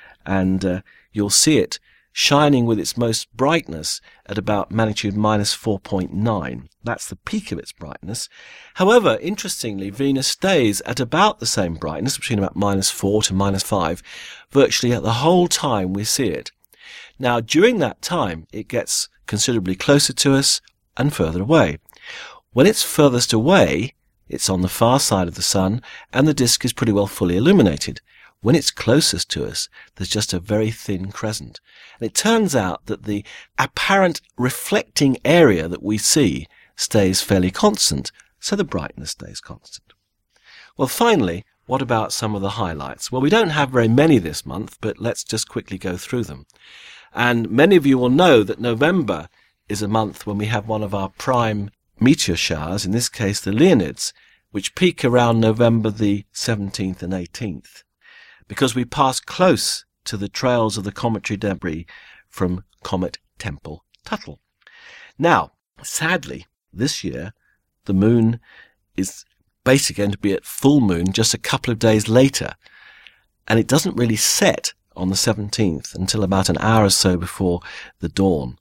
And you'll see it shining with its most brightness at about magnitude minus 4.9. That's the peak of its brightness. However, interestingly, Venus stays at about the same brightness, between about minus 4 to minus 5, virtually at the whole time we see it. Now, during that time, it gets considerably closer to us and further away. When it's furthest away, it's on the far side of the sun, and the disk is pretty well fully illuminated. When it's closest to us, there's just a very thin crescent. And it turns out that the apparent reflecting area that we see stays fairly constant, so the brightness stays constant. Well, finally, what about some of the highlights? Well, we don't have very many this month, but let's just quickly go through them. And many of you will know that November is a month when we have one of our prime meteor showers, in this case the Leonids, which peak around November the 17th and 18th. Because we pass close to the trails of the cometary debris from Comet Tempel-Tuttle. Now, sadly, this year, the moon is basically going to be at full moon just a couple of days later, and it doesn't really set on the 17th until about an hour or so before the dawn.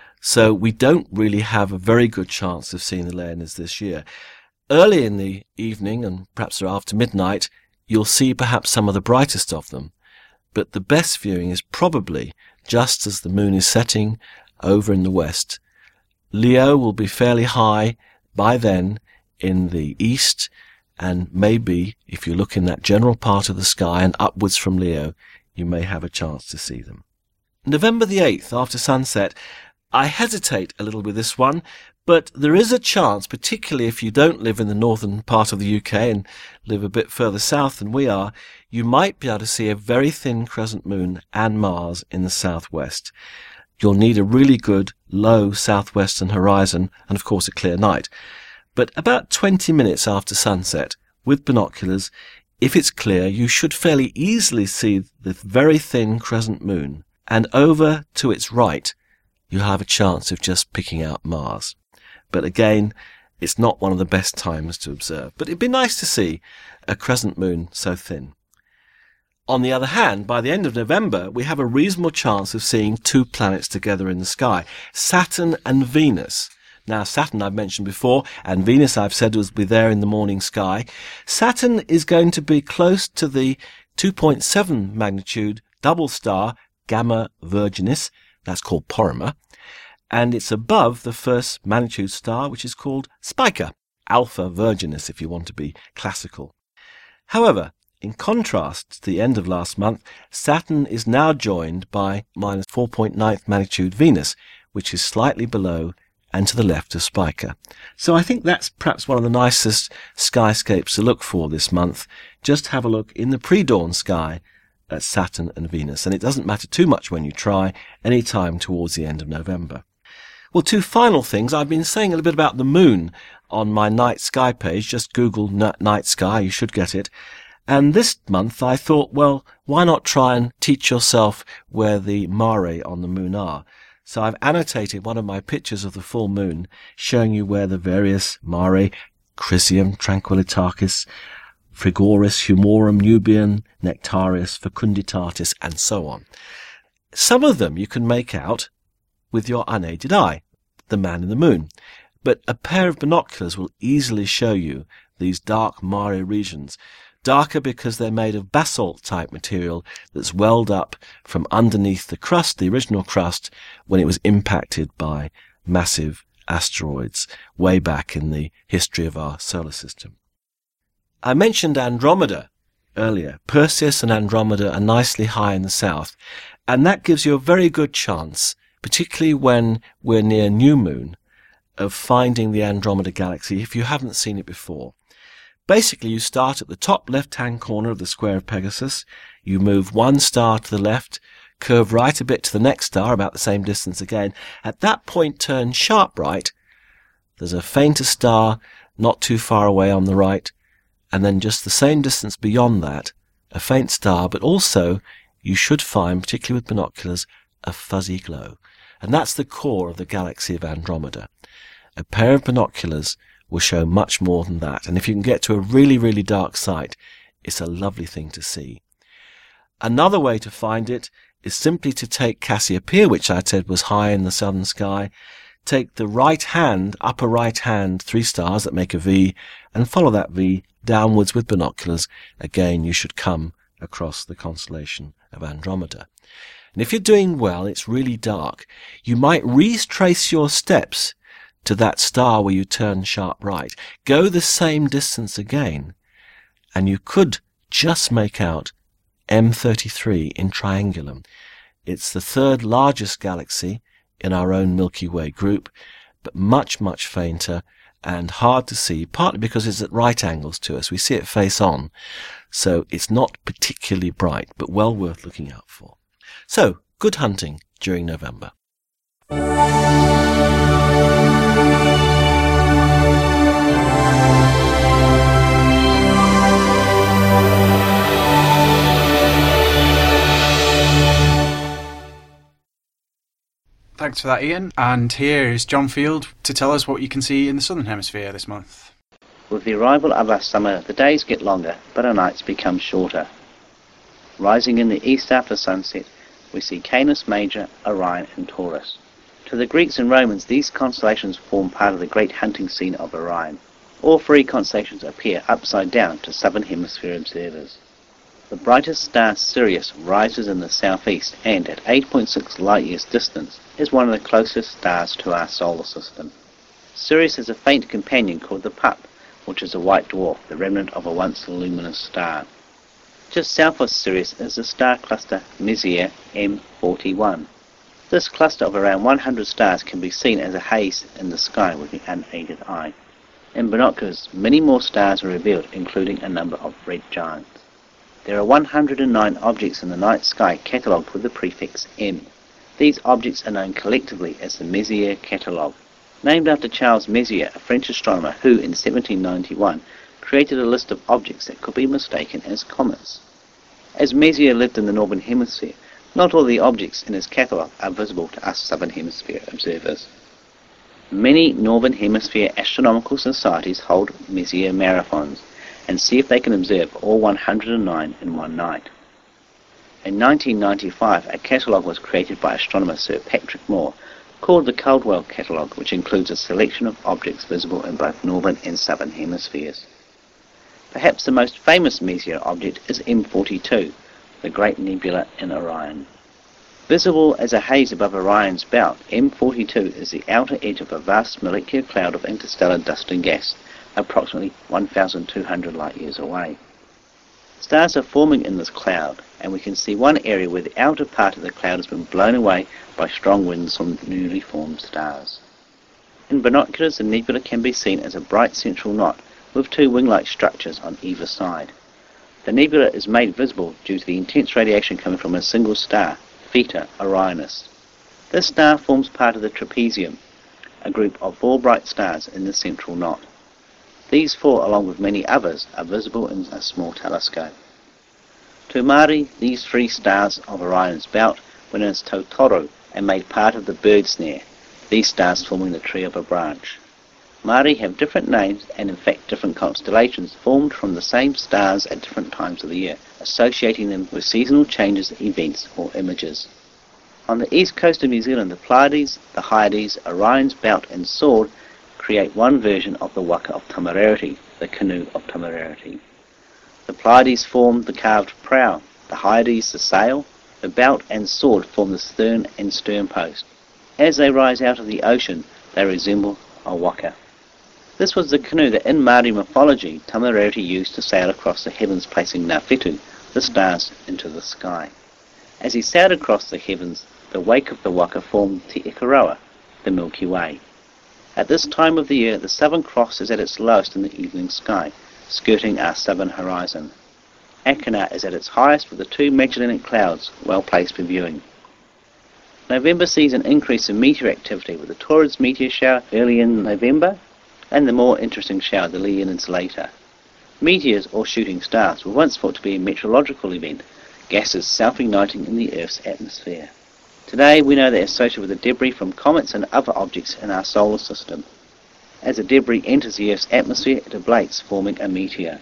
So we don't really have a very good chance of seeing the Leonids this year. Early in the evening, and perhaps after midnight, you'll see perhaps some of the brightest of them, but the best viewing is probably just as the moon is setting over in the west. Leo will be fairly high by then in the east, and maybe if you look in that general part of the sky and upwards from Leo, you may have a chance to see them. November the 8th, after sunset, I hesitate a little with this one, but there is a chance, particularly if you don't live in the northern part of the UK and live a bit further south than we are, you might be able to see a very thin crescent moon and Mars in the southwest. You'll need a really good low southwestern horizon and of course a clear night. But about 20 minutes after sunset, with binoculars, if it's clear, you should fairly easily see the very thin crescent moon, and over to its right, you have a chance of just picking out Mars. But again, it's not one of the best times to observe. But it'd be nice to see a crescent moon so thin. On the other hand, by the end of November, we have a reasonable chance of seeing two planets together in the sky, Saturn and Venus. Now, Saturn I've mentioned before, and Venus I've said will be there in the morning sky. Saturn is going to be close to the 2.7 magnitude double star Gamma Virginis, that's called Porrima, and it's above the first magnitude star, which is called Spica, Alpha Virginis if you want to be classical. However, in contrast to the end of last month, Saturn is now joined by minus 4.9 magnitude Venus, which is slightly below and to the left of Spica. So I think that's perhaps one of the nicest skyscapes to look for this month. Just have a look in the pre-dawn sky at Saturn and Venus, and it doesn't matter too much when you try, any time towards the end of November. Well, two final things. I've been saying a little bit about the moon on my night sky page. Just Google night sky, you should get it. And this month I thought, well, why not try and teach yourself where the mare on the moon are? So I've annotated one of my pictures of the full moon, showing you where the various mare, Chrysium, Tranquillitatis, Frigoris, Humorum, Nubian, Nectarius, Fecunditatis, and so on. Some of them you can make out with your unaided eye, the man in the moon. But a pair of binoculars will easily show you these dark mare regions. Darker because they're made of basalt-type material that's welled up from underneath the crust, the original crust, when it was impacted by massive asteroids way back in the history of our solar system. I mentioned Andromeda earlier. Perseus and Andromeda are nicely high in the south, and that gives you a very good chance, particularly when we're near new moon, of finding the Andromeda galaxy if you haven't seen it before. Basically, you start at the top left-hand corner of the square of Pegasus, you move one star to the left, curve right a bit to the next star, about the same distance again. At that point, turn sharp right. There's a fainter star not too far away on the right, and then just the same distance beyond that, a faint star, but also you should find, particularly with binoculars, a fuzzy glow. And that's the core of the galaxy of Andromeda. A pair of binoculars will show much more than that. And if you can get to a really, really dark site, it's a lovely thing to see. Another way to find it is simply to take Cassiopeia, which I said was high in the southern sky, take the right hand, upper right hand, 3 stars that make a V, and follow that V downwards with binoculars. Again, you should come across the constellation of Andromeda. And if you're doing well, it's really dark, you might retrace your steps to that star where you turn sharp right. Go the same distance again, and you could just make out M33 in Triangulum. It's the third largest galaxy in our own Milky Way group, but much, much fainter and hard to see, partly because it's at right angles to us. We see it face on, so it's not particularly bright, but well worth looking out for. So, good hunting during November. Thanks for that, Ian. And here is John Field to tell us what you can see in the Southern Hemisphere this month. With the arrival of our summer, the days get longer, but our nights become shorter. Rising in the east after sunset, we see Canis Major, Orion and Taurus. To the Greeks and Romans, these constellations form part of the great hunting scene of Orion. All 3 constellations appear upside down to Southern Hemisphere observers. The brightest star Sirius rises in the southeast and, at 8.6 light-years distance, is one of the closest stars to our solar system. Sirius has a faint companion called the Pup, which is a white dwarf, the remnant of a once luminous star. Just south of Sirius is the star cluster Messier M41. This cluster of around 100 stars can be seen as a haze in the sky with the unaided eye. In binoculars, many more stars are revealed, including a number of red giants. There are 109 objects in the night sky catalogued with the prefix M. These objects are known collectively as the Messier catalogue, named after Charles Messier, a French astronomer who, in 1791, created a list of objects that could be mistaken as comets. As Messier lived in the Northern Hemisphere, not all the objects in his catalogue are visible to us Southern Hemisphere observers. Many Northern Hemisphere astronomical societies hold Messier marathons and see if they can observe all 109 in one night. In 1995, a catalogue was created by astronomer Sir Patrick Moore called the Caldwell Catalogue, which includes a selection of objects visible in both Northern and Southern Hemispheres. Perhaps the most famous Messier object is M42, the Great Nebula in Orion. Visible as a haze above Orion's belt, M42 is the outer edge of a vast molecular cloud of interstellar dust and gas, approximately 1,200 light-years away. Stars are forming in this cloud, and we can see one area where the outer part of the cloud has been blown away by strong winds from newly formed stars. In binoculars, the nebula can be seen as a bright central knot with two wing-like structures on either side. The nebula is made visible due to the intense radiation coming from a single star, Theta Orionis. This star forms part of the trapezium, a group of 4 bright stars in the central knot. These 4, along with many others, are visible in a small telescope. To Mari, these 3 stars of Orion's belt were known as Totoro and made part of the bird snare, these stars forming the tree of a branch. Mari have different names and in fact different constellations formed from the same stars at different times of the year, associating them with seasonal changes, events or images. On the east coast of New Zealand, the Pleiades, the Hyades, Orion's belt and sword create one version of the waka of Tamarereti, the canoe of Tamarereti. The Pleiades form the carved prow, the Hyades the sail, the belt and sword form the stern and stern post. As they rise out of the ocean, they resemble a waka. This was the canoe that in Māori mythology Tamarereti used to sail across the heavens, placing Ngāwhetū, the stars, into the sky. As he sailed across the heavens, the wake of the waka formed Te Ikaroa, the Milky Way. At this time of the year, the Southern Cross is at its lowest in the evening sky, skirting our southern horizon. Akina is at its highest with the 2 Magellanic clouds, well placed for viewing. November sees an increase in meteor activity, with the Taurus meteor shower early in November, and the more interesting shower, the Leonids, later. Meteors, or shooting stars, were once thought to be a meteorological event, gases self-igniting in the Earth's atmosphere. Today we know they are associated with the debris from comets and other objects in our solar system. As the debris enters the Earth's atmosphere, it ablates, forming a meteor.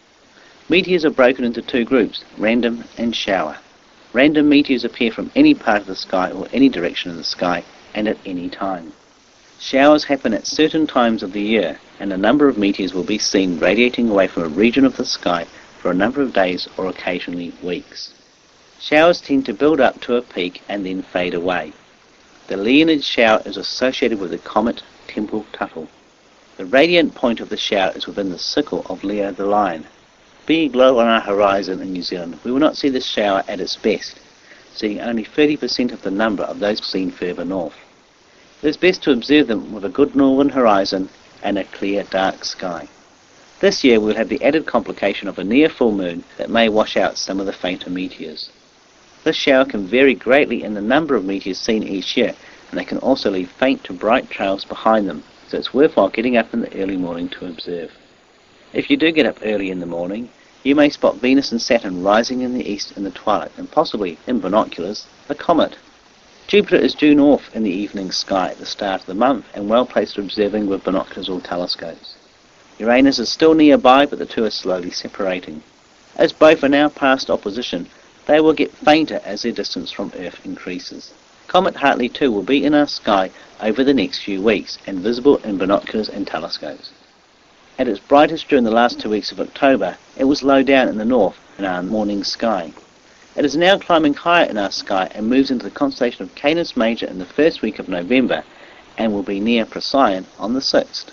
Meteors are broken into 2 groups, random and shower. Random meteors appear from any part of the sky or any direction in the sky, and at any time. Showers happen at certain times of the year, and a number of meteors will be seen radiating away from a region of the sky for a number of days or occasionally weeks. Showers tend to build up to a peak and then fade away. The Leonid shower is associated with the comet Tempel-Tuttle. The radiant point of the shower is within the sickle of Leo the Lion. Being low on our horizon in New Zealand, we will not see this shower at its best, seeing only 30% of the number of those seen further north. It is best to observe them with a good northern horizon and a clear dark sky. This year we'll have the added complication of a near full moon that may wash out some of the fainter meteors. This shower can vary greatly in the number of meteors seen each year, and they can also leave faint to bright trails behind them, so it's worthwhile getting up in the early morning to observe. If you do get up early in the morning, you may spot Venus and Saturn rising in the east in the twilight, and possibly, in binoculars, a comet. Jupiter is due north in the evening sky at the start of the month, and well placed for observing with binoculars or telescopes. Uranus is still nearby, but the 2 are slowly separating. As both are now past opposition, they will get fainter as their distance from Earth increases. Comet Hartley 2 will be in our sky over the next few weeks, and visible in binoculars and telescopes. At its brightest during the last 2 weeks of October, it was low down in the north in our morning sky. It is now climbing higher in our sky and moves into the constellation of Canis Major in the first week of November, and will be near Procyon on the 6th.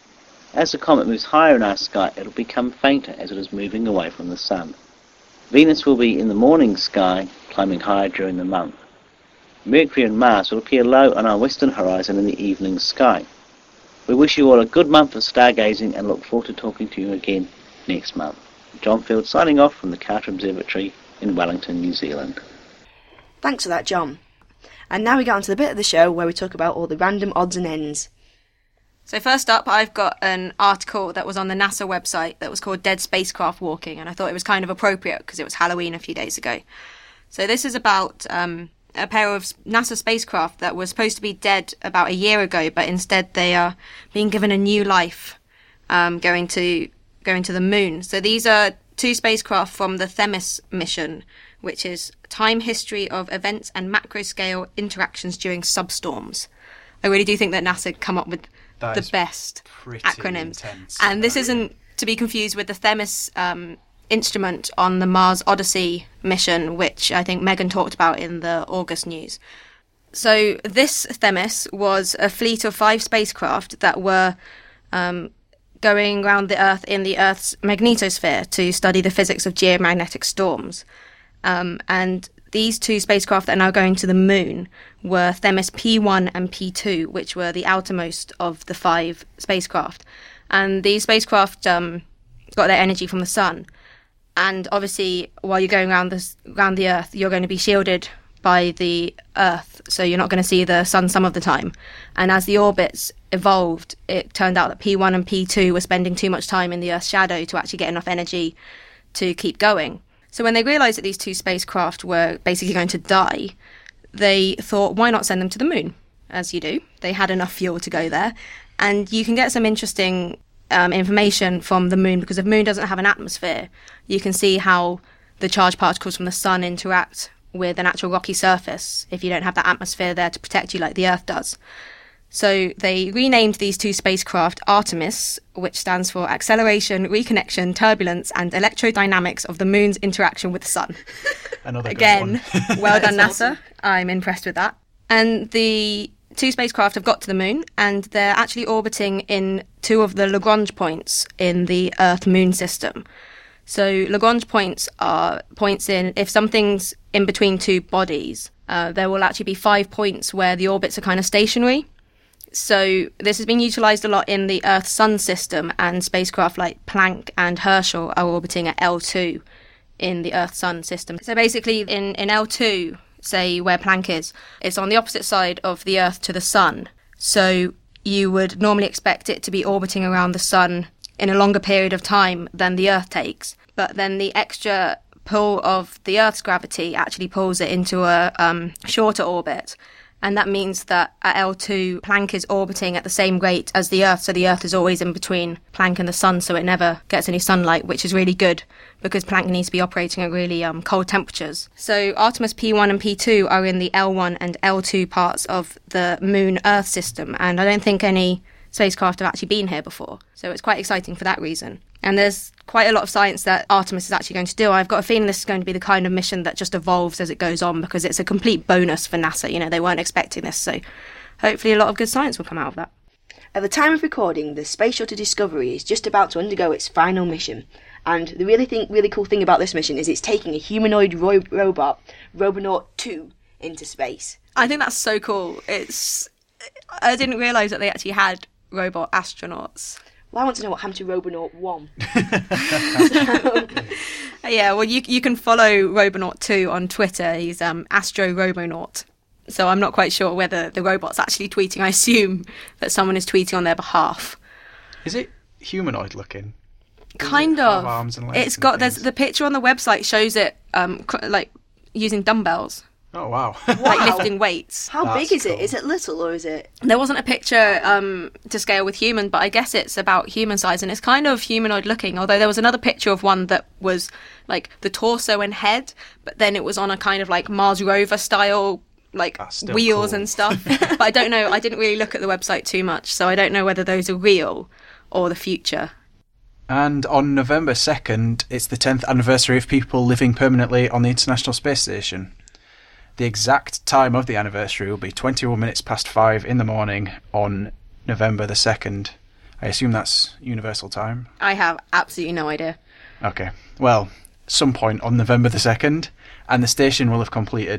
As the comet moves higher in our sky, it will become fainter as it is moving away from the Sun. Venus will be in the morning sky, climbing higher during the month. Mercury and Mars will appear low on our western horizon in the evening sky. We wish you all a good month of stargazing and look forward to talking to you again next month. John Field signing off from the Carter Observatory in Wellington, New Zealand. Thanks for that, John. And now we get on to the bit of the show where we talk about all the random odds and ends. So first up, I've got an article that was on the NASA website that was called Dead Spacecraft Walking, and I thought it was kind of appropriate because it was Halloween a few days ago. So this is about a pair of NASA spacecraft that were supposed to be dead about a year ago, but instead they are being given a new life, going to the moon. So these are two spacecraft from the Themis mission, which is Time History of Events and Macro-Scale Interactions During Substorms. I really do think that NASA come up with the best acronyms. And this isn't to be confused with the Themis instrument on the Mars Odyssey mission, which I think Megan talked about in the August news. So this Themis was a fleet of 5 spacecraft that were going around the Earth in the Earth's magnetosphere to study the physics of geomagnetic storms. And these 2 spacecraft that are now going to the moon were Themis P1 and P2, which were the outermost of the 5 spacecraft. And these spacecraft got their energy from the sun. And obviously, while you're going around the Earth, you're going to be shielded by the Earth, so you're not going to see the sun some of the time. And as the orbits evolved, it turned out that P1 and P2 were spending too much time in the Earth's shadow to actually get enough energy to keep going. So when they realised that these 2 spacecraft were basically going to die, they thought, why not send them to the moon? As you do. They had enough fuel to go there. And you can get some interesting information from the moon, because the moon doesn't have an atmosphere. You can see how the charged particles from the sun interact with an actual rocky surface if you don't have that atmosphere there to protect you like the Earth does. So they renamed these 2 spacecraft Artemis, which stands for Acceleration, Reconnection, Turbulence and Electrodynamics of the Moon's Interaction with the Sun. Another Again, good one. well done, NASA. Awesome. I'm impressed with that. And the 2 spacecraft have got to the moon, and they're actually orbiting in 2 of the Lagrange points in the Earth-Moon system. So Lagrange points are points in, if something's in between 2 bodies, there will actually be 5 points where the orbits are kind of stationary. So this has been utilised a lot in the Earth-Sun system, and spacecraft like Planck and Herschel are orbiting at L2 in the Earth-Sun system. So basically in L2, say where Planck is, it's on the opposite side of the Earth to the Sun. So you would normally expect it to be orbiting around the Sun in a longer period of time than the Earth takes. But then the extra pull of the Earth's gravity actually pulls it into a shorter orbit. And that means that at L2, Planck is orbiting at the same rate as the Earth, so the Earth is always in between Planck and the Sun, so it never gets any sunlight, which is really good, because Planck needs to be operating at really cold temperatures. So Artemis P1 and P2 are in the L1 and L2 parts of the Moon-Earth system, and I don't think any spacecraft have actually been here before, so it's quite exciting for that reason. And there's quite a lot of science that Artemis is actually going to do. I've got a feeling this is going to be the kind of mission that just evolves as it goes on, because it's a complete bonus for NASA. You know, they weren't expecting this, so hopefully a lot of good science will come out of that. At the time of recording, the Space Shuttle Discovery is just about to undergo its final mission. And the really cool thing about this mission is it's taking a humanoid robot, Robonaut 2, into space. I think that's so cool. I didn't realise that they actually had robot astronauts. Well, I want to know what happened to Robonaut 1. Yeah, well, you can follow Robonaut 2 on Twitter. He's Astro Robonaut. So I'm not quite sure whether the robot's actually tweeting. I assume that someone is tweeting on their behalf. Is it humanoid looking? Kind of. Arms and legs It's got, things? there's the picture on the website shows it like using dumbbells. Oh, wow. Like lifting weights. How big is it? Is it little or is it... There wasn't a picture to scale with human, but I guess it's about human size, and it's kind of humanoid looking, although there was another picture of one that was like the torso and head, but then it was on a kind of like Mars rover style like wheels cool. and stuff. But I don't know, I didn't really look at the website too much, so I don't know whether those are real or the future. And on November 2nd, it's the 10th anniversary of people living permanently on the International Space Station. The exact time of the anniversary will be 21 minutes past 5 in the morning on November the 2nd. I assume that's universal time? I have absolutely no idea. Okay. Well, some point on November the 2nd, and the station will have completed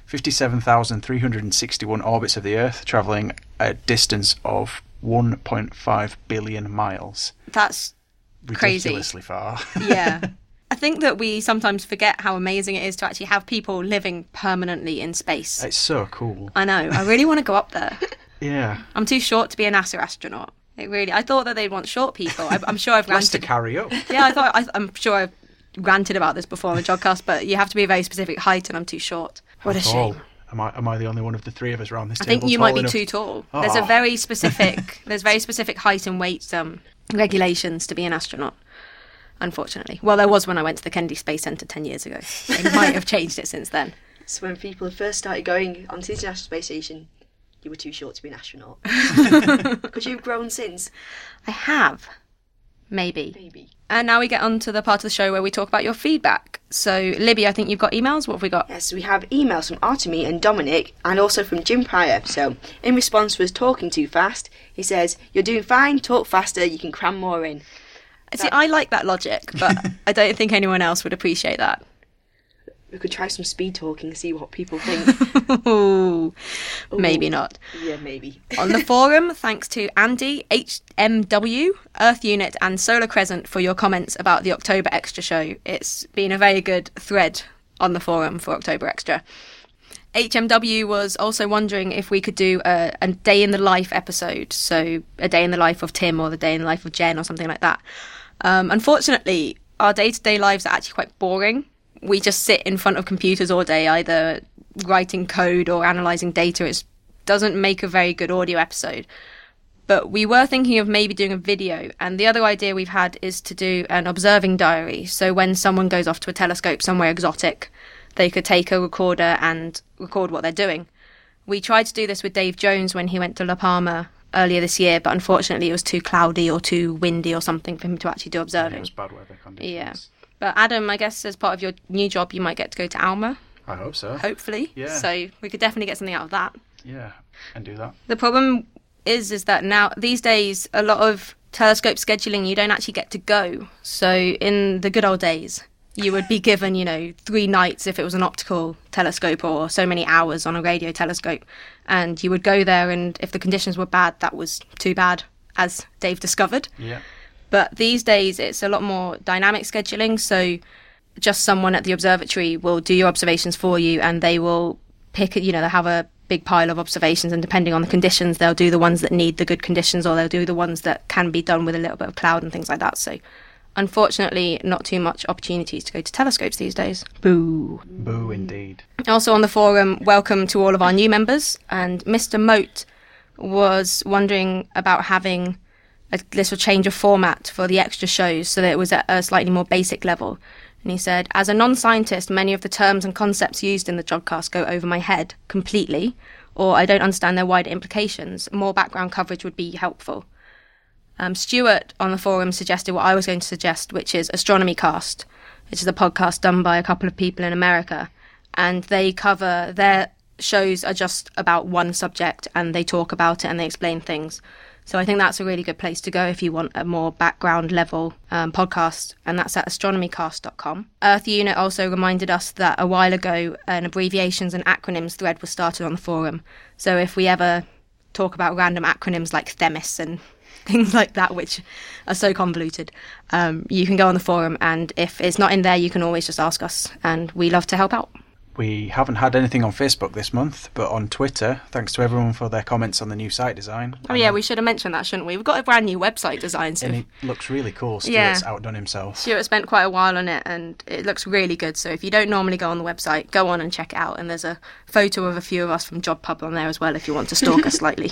57,361 orbits of the Earth, travelling a distance of 1.5 billion miles. That's crazy. Ridiculously far. Yeah. I think that we sometimes forget how amazing it is to actually have people living permanently in space. It's so cool. I know. I really want to go up there. Yeah. I'm too short to be a NASA astronaut. I thought that they'd want short people. I'm sure I've Less to ranted. carry up. Yeah, I'm sure I've ranted about this before on the Jodcast, but you have to be a very specific height, and I'm too short. What a Tall. shame. Am I the only one of the three of us around this I table? think you tall might be enough? too tall. Oh. There's very specific height and weight regulations to be an astronaut. Unfortunately, well, there was when I went to the Kennedy Space Center 10 years ago. They might have changed it since then. So when people first started going onto the International Space Station, you were too short to be an astronaut. Because you've grown since. I have. Maybe. And now we get on to the part of the show where we talk about your feedback. So, Libby, I think you've got emails. What have we got? Yes, we have emails from Artemy and Dominic, and also from Jim Pryor. So, in response to us talking too fast, he says, "You're doing fine, talk faster, you can cram more in." See, I like that logic, but I don't think anyone else would appreciate that. We could try some speed talking and see what people think. Ooh, maybe not. Yeah, maybe. On the forum, thanks to Andy, HMW, Earth Unit and Solar Crescent for your comments about the October Extra show. It's been a very good thread on the forum for October Extra. HMW was also wondering if we could do a day in the life episode, so a day in the life of Tim or the day in the life of Jen or something like that. Unfortunately, our day-to-day lives are actually quite boring. We just sit in front of computers all day, either writing code or analysing data. It doesn't make a very good audio episode. But we were thinking of maybe doing a video, and the other idea we've had is to do an observing diary. So when someone goes off to a telescope somewhere exotic, they could take a recorder and record what they're doing. We tried to do this with Dave Jones when he went to La Palma earlier this year, but unfortunately it was too cloudy or too windy or something for him to actually do observing. It was bad weather conditions. Yeah. But Adam, I guess as part of your new job, you might get to go to Alma. I hope so. Hopefully. Yeah. So we could definitely get something out of that. Yeah, and do that. The problem is that now, these days, a lot of telescope scheduling, you don't actually get to go. So in the good old days, you would be given, 3 nights if it was an optical telescope or so many hours on a radio telescope. And you would go there, and if the conditions were bad, that was too bad, as Dave discovered. Yeah. But these days, it's a lot more dynamic scheduling. So just someone at the observatory will do your observations for you, and they will pick, they'll have a big pile of observations, and depending on the conditions, they'll do the ones that need the good conditions, or they'll do the ones that can be done with a little bit of cloud and things like that. So unfortunately, not too much opportunities to go to telescopes these days. Boo. Boo, indeed. Also on the forum, welcome to all of our new members. And Mr. Moat was wondering about having a little change of format for the extra shows so that it was at a slightly more basic level. And he said, as a non-scientist, many of the terms and concepts used in the Jodcast go over my head completely, or I don't understand their wider implications. More background coverage would be helpful. Stuart on the forum suggested what I was going to suggest, which is Astronomy Cast, which is a podcast done by a couple of people in America. And they cover, their shows are just about one subject, and they talk about it and they explain things. So I think that's a really good place to go if you want a more background level podcast, and that's at astronomycast.com. Earth Unit also reminded us that a while ago an abbreviations and acronyms thread was started on the forum. So if we ever talk about random acronyms like Themis and things like that, which are so convoluted, you can go on the forum, and if it's not in there, you can always just ask us, and we love to help out. We haven't had anything on Facebook this month, but on Twitter, thanks to everyone for their comments on the new site design. Oh yeah, we should have mentioned that, shouldn't we? We've got a brand new website design. So and it looks really cool. Stuart's outdone himself. Stuart spent quite a while on it, and it looks really good. So if you don't normally go on the website, go on and check it out. And there's a photo of a few of us from Job Pub on there as well if you want to stalk us slightly.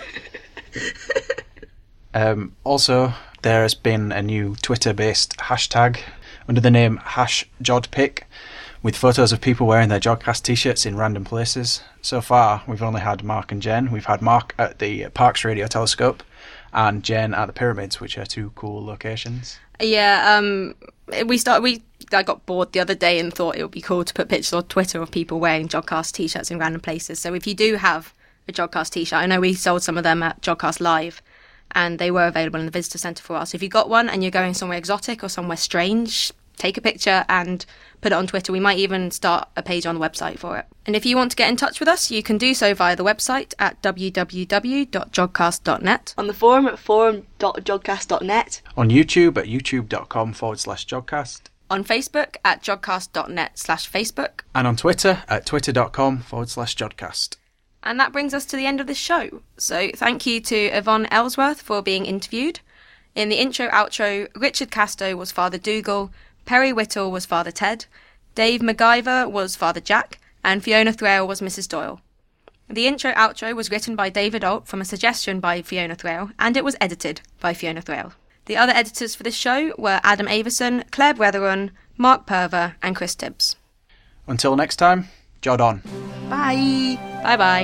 Also, there has been a new Twitter-based hashtag under the name #JodPic, with photos of people wearing their Jodcast t-shirts in random places. So far, we've only had Mark and Jen. We've had Mark at the Parkes Radio Telescope and Jen at the Pyramids, which are two cool locations. Yeah, I got bored the other day and thought it would be cool to put pictures on Twitter of people wearing Jodcast t-shirts in random places. So if you do have a Jodcast t-shirt, I know we sold some of them at Jodcast Live, and they were available in the visitor centre for us. If you got one and you're going somewhere exotic or somewhere strange, take a picture and put it on Twitter. We might even start a page on the website for it. And if you want to get in touch with us, you can do so via the website at www.jogcast.net. On the forum at forum.jogcast.net. On YouTube at youtube.com/jogcast. On Facebook at jogcast.net/Facebook. And on Twitter at twitter.com/jogcast. And that brings us to the end of this show. So thank you to Yvonne Ellsworth for being interviewed. In the intro-outro, Richard Casto was Father Dougal, Perry Whittle was Father Ted, Dave MacGyver was Father Jack, and Fiona Thrale was Mrs. Doyle. The intro-outro was written by David Alt from a suggestion by Fiona Thrale, and it was edited by Fiona Thrale. The other editors for this show were Adam Averson, Claire Brethren, Mark Perver, and Chris Tibbs. Until next time, jog on. Bye. Bye-bye.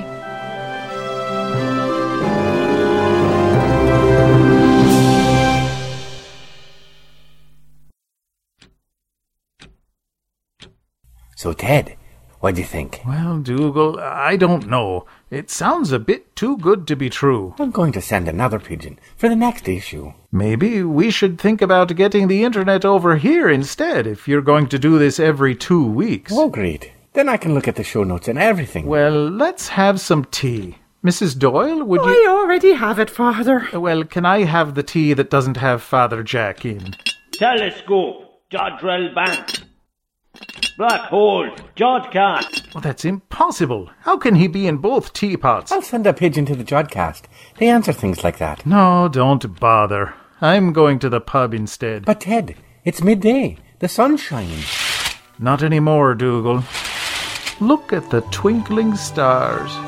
So, Ted, what do you think? Well, Dougal, I don't know. It sounds a bit too good to be true. I'm going to send another pigeon for the next issue. Maybe we should think about getting the internet over here instead, if you're going to do this every 2 weeks. Oh, great. Then I can look at the show notes and everything. Well, let's have some tea. Mrs. Doyle, would you... I already have it, Father. Well, can I have the tea that doesn't have Father Jack in? Telescope, Jodrell Bank. Black hole, Jodcast. Well, that's impossible. How can he be in both teapots? I'll send a pigeon to the Jodcast. They answer things like that. No, don't bother. I'm going to the pub instead. But, Ted, it's midday. The sun's shining. Not anymore, Dougal. Look at the twinkling stars.